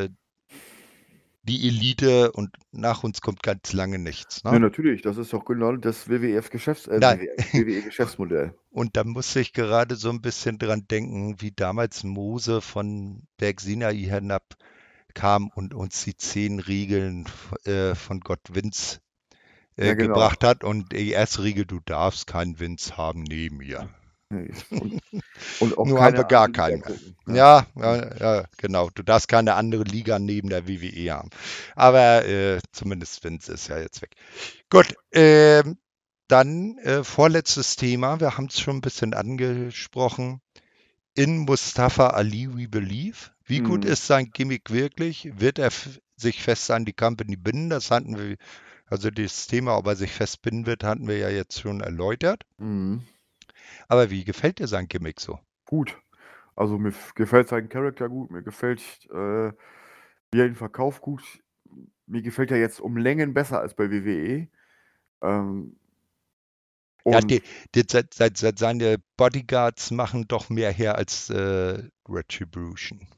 die Elite und nach uns kommt ganz lange nichts, Ja, ne? natürlich, das ist doch genau das Nein. WWE-Geschäftsmodell. Und da musste ich gerade so ein bisschen dran denken, wie damals Mose von Berg Sinai herabkam und uns die 10 Regeln von Gott Vince Ja, genau. gebracht hat. Und die erste Regel, du darfst keinen Vince haben neben mir. Nee, und auch Nur haben wir keine gar andere Liga keinen mehr. gucken. Ja. Ja, ja, ja, genau. Du darfst keine andere Liga neben der WWE haben. Aber zumindest Vince ist ja jetzt weg. Gut, dann vorletztes Thema. Wir haben es schon ein bisschen angesprochen. In Mustafa Ali We Believe. Wie gut Mhm. ist sein Gimmick wirklich? Wird er sich fest an die Company binden? Das hatten wir, also das Thema, ob er sich festbinden wird, hatten wir ja jetzt schon erläutert. Mhm. Aber wie gefällt dir sein Gimmick so? Gut. Also mir gefällt sein Charakter gut, mir gefällt, wie er ihn verkauft gut. Mir gefällt er jetzt um Längen besser als bei WWE. Ähm, Ja, und seine Bodyguards machen doch mehr her als Retribution.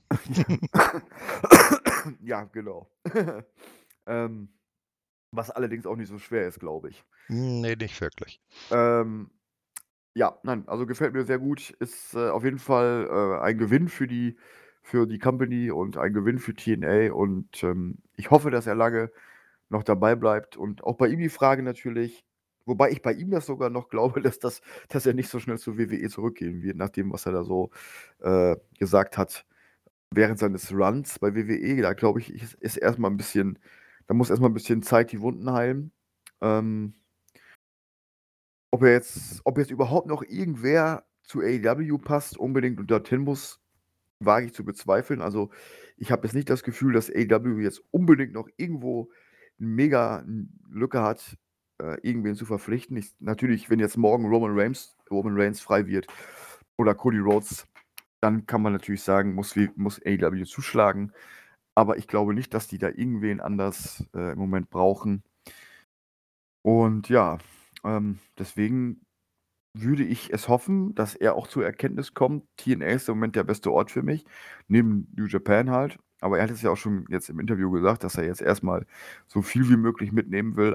ja, genau. ähm, was allerdings auch nicht so schwer ist, glaube ich. Nee, nicht wirklich. Ähm, ja, nein, also gefällt mir sehr gut. Ist auf jeden Fall ein Gewinn für die Company und ein Gewinn für TNA. Und ich hoffe, dass er lange noch dabei bleibt. Und auch bei ihm die Frage natürlich, wobei ich bei ihm das sogar noch glaube, dass er nicht so schnell zur WWE zurückgehen wird, nach dem, was er da so gesagt hat während seines Runs bei WWE. Da glaube ich, ist erstmal ein bisschen, da muss erstmal ein bisschen Zeit die Wunden heilen. Ähm, ob jetzt überhaupt noch irgendwer zu AEW passt, unbedingt und dorthin muss, wage ich zu bezweifeln. Also, ich habe jetzt nicht das Gefühl, dass AEW jetzt unbedingt noch irgendwo 'n mega Lücke hat, irgendwen zu verpflichten. Natürlich, wenn jetzt morgen Roman Reigns frei wird oder Cody Rhodes, dann kann man natürlich sagen, muss AEW zuschlagen. Aber ich glaube nicht, dass die da irgendwen anders, im Moment brauchen. Und ja, deswegen würde ich es hoffen, dass er auch zur Erkenntnis kommt, TNA ist im Moment der beste Ort für mich, neben New Japan halt. Aber er hat es ja auch schon jetzt im Interview gesagt, dass er jetzt erstmal so viel wie möglich mitnehmen will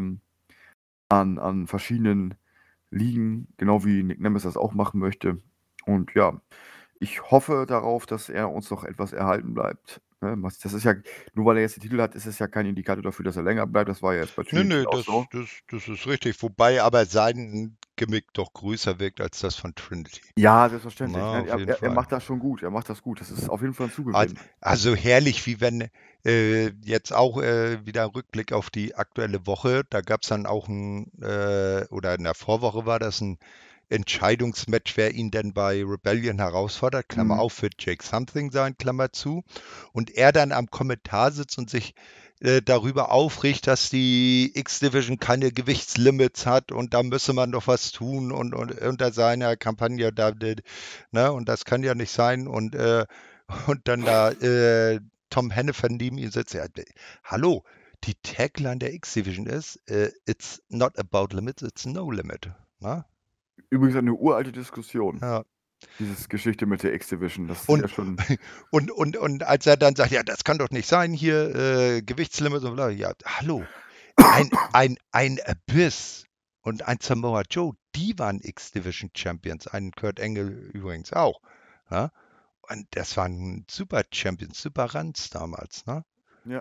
an verschiedenen Ligen, genau wie Nick Nemeth das auch machen möchte. Und ja, ich hoffe darauf, dass er uns noch etwas erhalten bleibt. Ne, das ist ja, nur weil er jetzt den Titel hat, ist es ja kein Indikator dafür, dass er länger bleibt. Das war ja jetzt bei Nee, Trinity nee, auch so. das ist richtig. Wobei aber sein Gimmick doch größer wirkt als das von Trinity. Ja, selbstverständlich. Na, Ne? auf jeden Er Fall. macht das schon gut. Er macht das gut. Das ist auf jeden Fall ein Al- Zugewinn. Also herrlich, wie wenn jetzt auch wieder Rückblick auf die aktuelle Woche, da gab es dann auch oder in der Vorwoche war das ein Entscheidungsmatch, wer ihn denn bei Rebellion herausfordert, Klammer Mhm. auf, wird Jake Something sein, Klammer zu. Und er dann am Kommentar sitzt und sich darüber aufregt, dass die X-Division keine Gewichtslimits hat und da müsse man doch was tun und unter seiner Kampagne da, ne, und das kann ja nicht sein und dann da Tom Hannifan neben ihm sitzt. Ja, hallo, die Tagline der X-Division ist, it's not about limits, it's no limit. Ne? Übrigens eine uralte Diskussion, Ja. dieses Geschichte mit der X-Division. Das ist Und, ja schon. und als er dann sagt, ja, das kann doch nicht sein hier, Gewichtslimit und bla, ja, hallo, ein Abyss und ein Samoa Joe, die waren X-Division Champions, einen Kurt Angle übrigens auch. Ja? Und das waren super Champions, super Runs damals. Ne? Ja.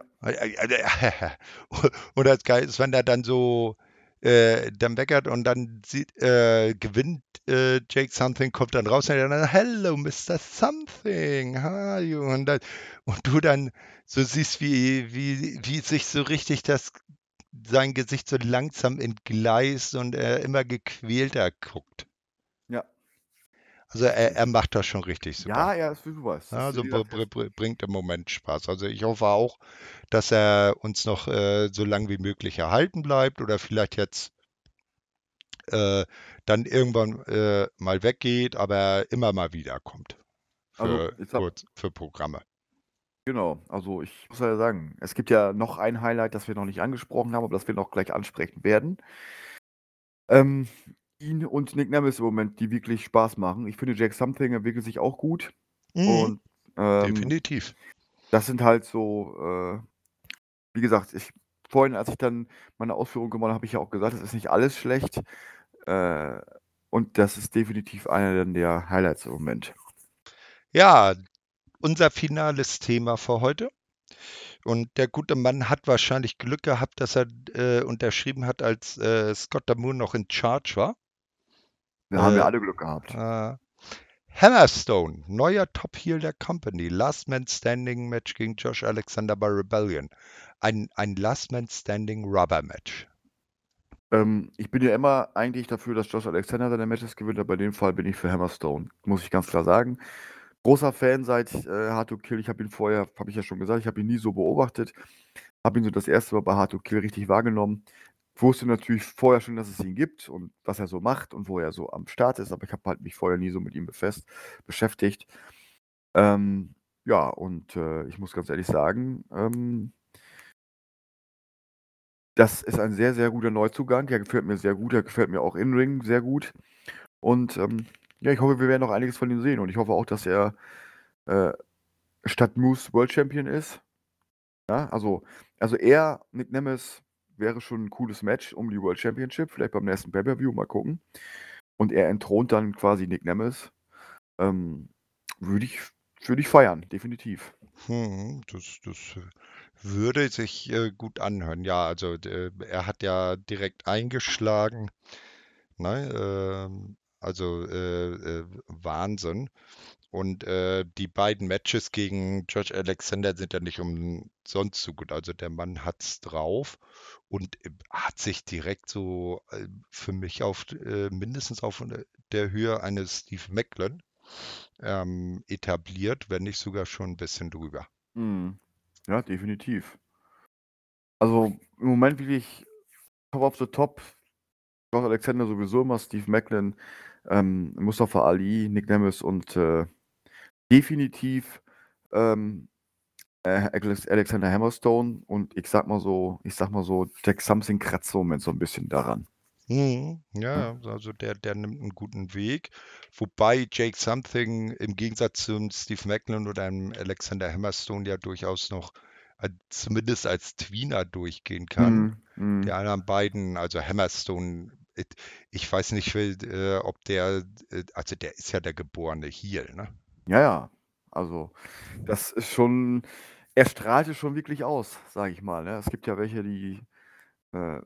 Und das Geil ist, wenn er dann so dann weckert und dann gewinnt Jake Something, kommt dann raus und dann, Hello, Mr. Something, how are you? Und du dann so siehst, wie sich so richtig sein Gesicht so langsam entgleist und er immer gequälter guckt. Ja. Also er macht das schon richtig super. Ja, er ist wie du weißt. Ja, Wie also gesagt, bringt im Moment Spaß. Also ich hoffe auch, dass er uns noch so lange wie möglich erhalten bleibt oder vielleicht jetzt äh, dann irgendwann mal weggeht, aber immer mal wiederkommt also für ich sag, für Programme. genau, also ich muss ja sagen, es gibt ja noch ein Highlight, das wir noch nicht angesprochen haben, aber das wir noch gleich ansprechen werden. Ähm, ihn und Nick Nemes im Moment, die wirklich Spaß machen. Ich finde, Jack Something entwickelt sich auch gut. Mhm, Und definitiv. das sind halt so, wie gesagt, vorhin, als ich dann meine Ausführungen gemacht habe, habe ich ja auch gesagt, es ist nicht alles schlecht. Äh, und das ist definitiv einer der Highlights im Moment. Ja, unser finales Thema für heute. Und der gute Mann hat wahrscheinlich Glück gehabt, dass er unterschrieben hat, als Scott D'Amore noch in Charge war. Wir haben ja Äh, alle Glück gehabt. Hammerstone, neuer Top-Heel der Company. Last Man Standing Match gegen Josh Alexander bei Rebellion. Ein Last Man Standing Rubber Match. Ich bin ja immer eigentlich dafür, dass Josh Alexander seine Matches gewinnt, aber in dem Fall bin ich für Hammerstone, muss ich ganz klar sagen. Großer Fan seit Hard to Kill. Ich habe ihn vorher, habe ich ja schon gesagt, ich habe ihn nie so beobachtet. Habe ihn so das erste Mal bei Hard to Kill richtig wahrgenommen. Wusste natürlich vorher schon, dass es ihn gibt und was er so macht und wo er so am Start ist, aber ich habe halt mich vorher nie so mit ihm beschäftigt. Ja, und ich muss ganz ehrlich sagen, das ist ein sehr, sehr guter Neuzugang. Er gefällt mir sehr gut. Er gefällt mir auch in-Ring sehr gut. Und ja, ich hoffe, wir werden noch einiges von ihm sehen. Und ich hoffe auch, dass er äh, statt Moose World Champion ist. Ja, also er, Nick Nemes, wäre schon ein cooles Match um die World Championship. Vielleicht beim nächsten Pay-Per-View, mal gucken. Und er entthront dann quasi Nick Nemes. Ähm, würde ich feiern, definitiv. Das würde sich gut anhören. Ja, also er hat ja direkt eingeschlagen. Ne? Also Wahnsinn. Und die beiden Matches gegen Josh Alexander sind ja nicht umsonst so gut. Also der Mann hat's drauf und hat sich direkt so für mich mindestens auf der Höhe eines Steve Macklin etabliert, wenn nicht sogar schon ein bisschen drüber. Mhm. Ja, definitiv. Also im Moment wirklich Top of the Top. Josh Alexander sowieso immer, Steve Macklin, Mustafa Ali, Nick Nemes und definitiv ähm, Alexander Hammerstone und ich sag mal so, Jack Something kratzt im Moment so ein bisschen daran. Ja, Ne? ja, also der nimmt einen guten Weg. Wobei Jake Something im Gegensatz zum Steve Macklin oder einem Alexander Hammerstone ja durchaus noch zumindest als Tweener durchgehen kann. Mhm. Mhm. Die anderen beiden, also Hammerstone, ich weiß nicht, ob also der ist ja der geborene Heel, ne? Ja, ja. Also, das ist schon, er strahlte schon wirklich aus, sage ich mal. Ne? Es gibt ja welche, die, äh,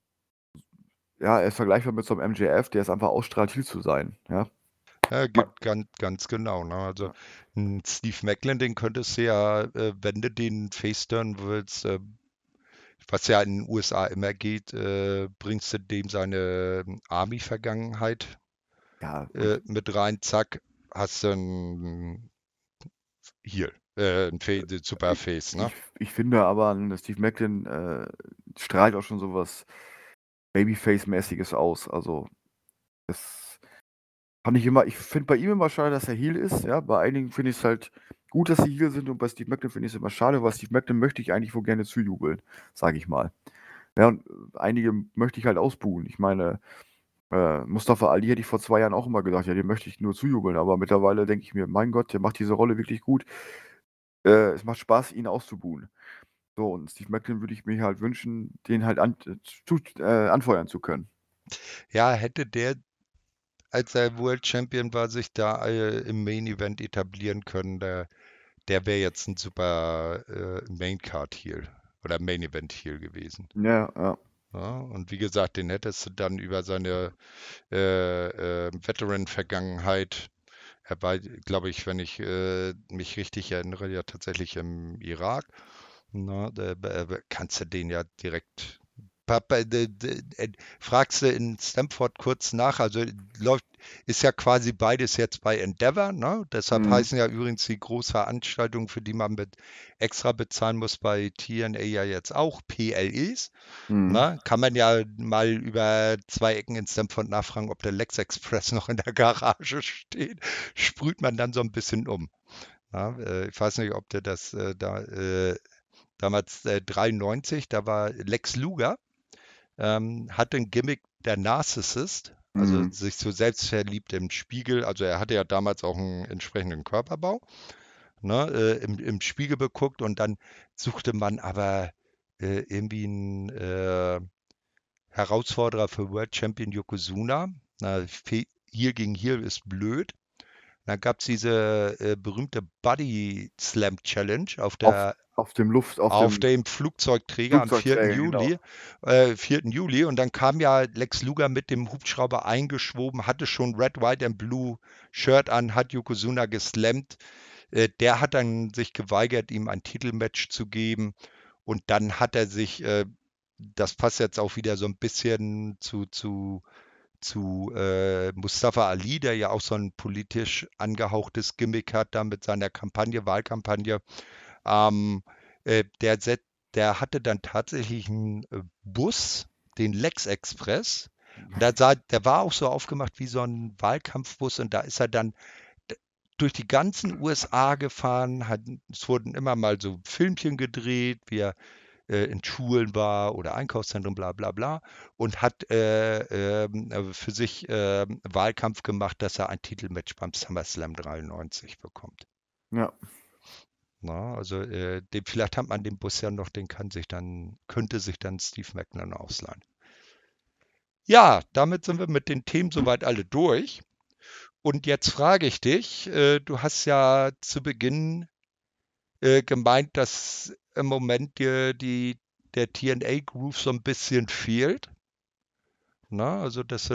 ja, er ist vergleichbar mit so einem MJF, der es einfach ausstrahlt, Heel zu sein. Ja. Ja, Ma- ganz genau. Ne? Also ja. Steve Macklin, den könntest du ja, wenn du den Face-Turn willst, was ja in den USA immer geht, bringst du dem seine Army-Vergangenheit Ja, und mit rein, zack, hast du ein Heel, ein Super ich, Face, ne? ich finde aber, Steve Macklin strahlt auch schon sowas Babyface-mäßiges aus. Also, das fand ich immer, ich finde bei ihm immer schade, dass er Heel ist. Ja, bei einigen finde ich es halt gut, dass sie Heel sind und bei Steve Macklin finde ich es immer schade, weil Steve Macklin möchte ich eigentlich wohl gerne zujubeln, sage ich mal. Ja, und einige möchte ich halt ausbuhen. Ich meine, Mustafa Ali hätte ich vor 2 Jahren auch immer gesagt, ja, dem möchte ich nur zujubeln, aber mittlerweile denke ich mir, mein Gott, der macht diese Rolle wirklich gut. Es macht Spaß, ihn auszubuhen. So, und Steve Macklin würde ich mir halt wünschen, den halt anfeuern zu können. Ja, hätte der, als er World Champion war, sich da im Main Event etablieren können, der wäre jetzt ein super Main Card Heel oder Main Event Heel gewesen. Ja, ja. Ja, und wie gesagt, den hättest du dann über seine Veteran-Vergangenheit. Er war, glaube ich, wenn ich mich richtig erinnere, ja tatsächlich im Irak. Na, kannst du den ja direkt. Fragst du in Stamford kurz nach, also läuft, ist ja quasi beides jetzt bei Endeavor, ne? Deshalb Mhm. heißen ja übrigens die Großveranstaltungen, für die man extra bezahlen muss, bei TNA ja jetzt auch PLEs. Mhm. Na, kann man ja mal über 2 Ecken in Stamford nachfragen, ob der Lex Express noch in der Garage steht. Sprüht man dann so ein bisschen um. Ja, ich weiß nicht, ob der das damals 93, da war Lex Luger, hatte ein Gimmick der Narcissist, also Mhm. sich so selbstverliebt im Spiegel. Also er hatte ja damals auch einen entsprechenden Körperbau, ne, im Spiegel beguckt und dann suchte man aber irgendwie einen Herausforderer für World Champion Yokozuna. Na, hier gegen hier ist blöd. Dann gab es diese berühmte Body Slam Challenge Auf, auf dem auf auf dem dem Flugzeugträger am 4. Flugzeugträger, genau. Juli, 4. Juli. Und dann kam ja Lex Luger mit dem Hubschrauber eingeschwoben, hatte schon Red, White and Blue Shirt an, hat Yokozuna geslammt. Der hat dann sich geweigert, ihm ein Titelmatch zu geben. Und dann hat er sich, das passt jetzt auch wieder so ein bisschen zu Mustafa Ali, der ja auch so ein politisch angehauchtes Gimmick hat, da mit seiner Kampagne, Wahlkampagne. Ähm, der, der hatte dann tatsächlich einen Bus, den Lex Express. Und der war auch so aufgemacht wie so ein Wahlkampfbus und da ist er dann durch die ganzen USA gefahren. Es wurden immer mal so Filmchen gedreht, wie er in Schulen war oder Einkaufszentren, bla bla bla, und hat für sich Wahlkampf gemacht, dass er ein Titelmatch beim SummerSlam 93 bekommt. Ja. Na, also vielleicht hat man den Bus ja noch, könnte sich dann Steve Macklin ausleihen. Ja, damit sind wir mit den Themen soweit alle durch. Und jetzt frage ich dich, du hast ja zu Beginn gemeint, dass im Moment dir der TNA-Groove so ein bisschen fehlt. Na, also, dass du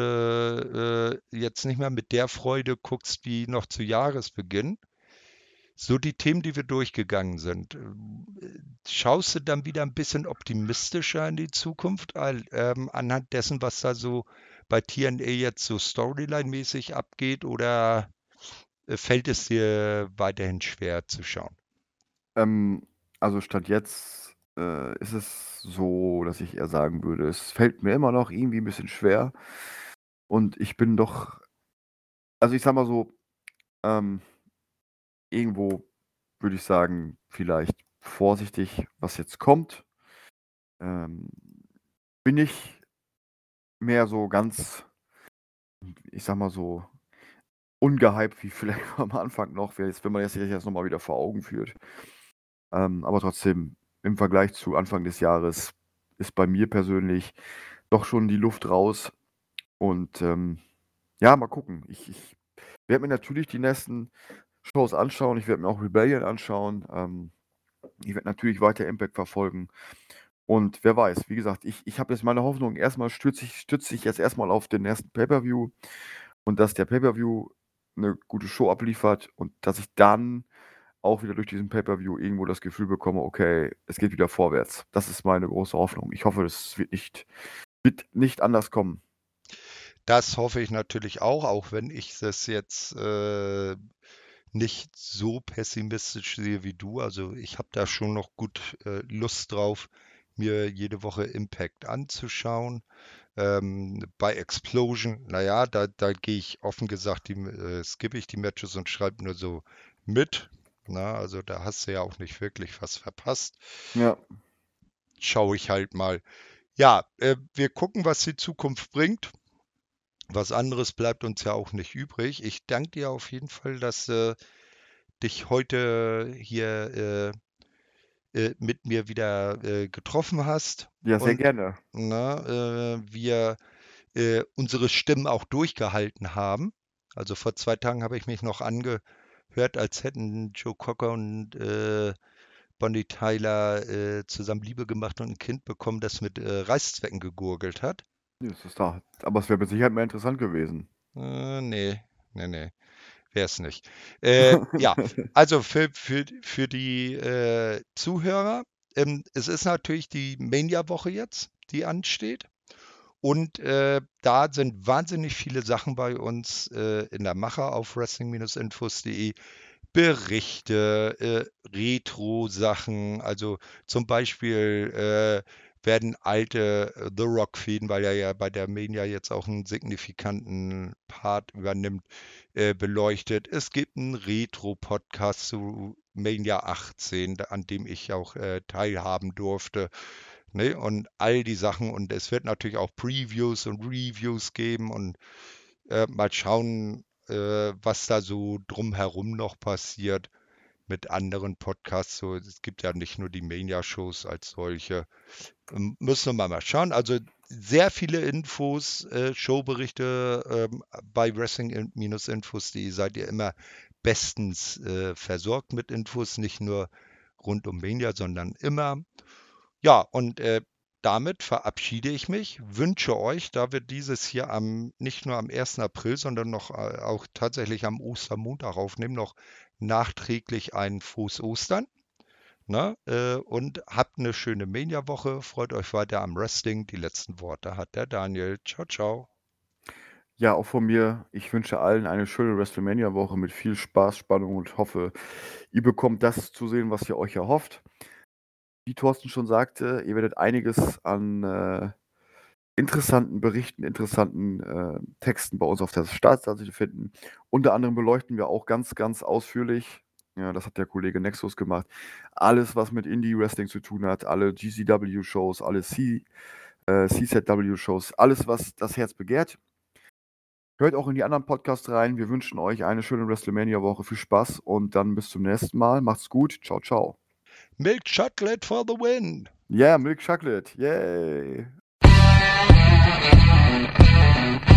jetzt nicht mehr mit der Freude guckst wie noch zu Jahresbeginn. So die Themen, die wir durchgegangen sind. Schaust du dann wieder ein bisschen optimistischer in die Zukunft, anhand dessen, was da so bei TNA jetzt so Storyline-mäßig abgeht, oder fällt es dir weiterhin schwer zu schauen? Ähm, also Stand jetzt ist es so, dass ich eher sagen würde, es fällt mir immer noch irgendwie ein bisschen schwer. Und ich bin doch, also ich sag mal so, ähm, irgendwo würde ich sagen, vielleicht vorsichtig, was jetzt kommt. Ähm, bin ich mehr so ganz, ich sag mal so, ungehypt wie vielleicht am Anfang noch, wenn man sich das nochmal wieder vor Augen führt. Aber trotzdem, im Vergleich zu Anfang des Jahres ist bei mir persönlich doch schon die Luft raus. Und ja, mal gucken. Ich werde mir natürlich die nächsten Shows anschauen. Ich werde mir auch Rebellion anschauen. Ich werde natürlich weiter Impact verfolgen. Und wer weiß, wie gesagt, ich habe jetzt meine Hoffnung, erstmal stütze ich jetzt erstmal auf den ersten Pay-Per-View und dass der Pay-Per-View eine gute Show abliefert und dass ich dann auch wieder durch diesen Pay-Per-View irgendwo das Gefühl bekomme, okay, es geht wieder vorwärts. Das ist meine große Hoffnung. Ich hoffe, das wird nicht anders kommen. Das hoffe ich natürlich auch wenn ich das jetzt nicht so pessimistisch sehe wie du. Also ich habe da schon noch gut Lust drauf, mir jede Woche Impact anzuschauen. Bei Explosion, naja, da gehe ich offen gesagt, skippe ich die Matches und schreibe nur so mit. Na, also da hast du ja auch nicht wirklich was verpasst. Ja. Schaue ich halt mal. Ja, wir gucken, was die Zukunft bringt. Was anderes bleibt uns ja auch nicht übrig. Ich danke dir auf jeden Fall, dass du dich heute hier mit mir wieder getroffen hast Ja, sehr und gerne. wir unsere Stimmen auch durchgehalten haben. Also vor 2 Tagen habe ich mich noch angehört, als hätten Joe Cocker und Bonnie Tyler zusammen Liebe gemacht und ein Kind bekommen, das mit Reißzwecken gegurgelt hat. Das ist da. Aber es wäre mit Sicherheit mehr interessant gewesen. Nee, wäre es nicht. Ja, also für die Zuhörer, es ist natürlich die Mania-Woche jetzt, die ansteht. Und da sind wahnsinnig viele Sachen bei uns in der Mache auf wrestling-infos.de. Berichte, Retro-Sachen, also zum Beispiel werden alte The Rock-Fäden, weil er ja bei der Mania jetzt auch einen signifikanten Part übernimmt, beleuchtet. Es gibt einen Retro-Podcast zu Mania 18, an dem ich auch teilhaben durfte. Ne? Und all die Sachen. Und es wird natürlich auch Previews und Reviews geben und mal schauen, was da so drumherum noch passiert mit anderen Podcasts. So, es gibt ja nicht nur die Mania-Shows als solche. Müssen wir mal schauen. Also sehr viele Infos, Showberichte bei Wrestling-Infos.de seid ihr immer bestens versorgt mit Infos, nicht nur rund um Mania, sondern immer. Ja, und damit verabschiede ich mich, wünsche euch, da wir dieses hier nicht nur am 1. April, sondern noch auch tatsächlich am Ostermontag aufnehmen, noch nachträglich ein frohes Ostern. Ne? Und habt eine schöne Mania-Woche. Freut euch weiter am Wrestling. Die letzten Worte hat der Daniel. Ciao, ciao. Ja, auch von mir. Ich wünsche allen eine schöne WrestleMania-Woche mit viel Spaß, Spannung und hoffe, ihr bekommt das zu sehen, was ihr euch erhofft. Wie Thorsten schon sagte, ihr werdet einiges an interessanten Berichten, interessanten Texten bei uns auf der Startseite finden. Unter anderem beleuchten wir auch ganz, ganz ausführlich, ja, das hat der Kollege Nexus gemacht, alles, was mit Indie-Wrestling zu tun hat, alle GCW-Shows, alle CZW-Shows, alles, was das Herz begehrt. Hört auch in die anderen Podcasts rein. Wir wünschen euch eine schöne WrestleMania-Woche. Viel Spaß und dann bis zum nächsten Mal. Macht's gut. Ciao, ciao. Milk Chocolate for the win. Yeah, Milk Chocolate. Yay.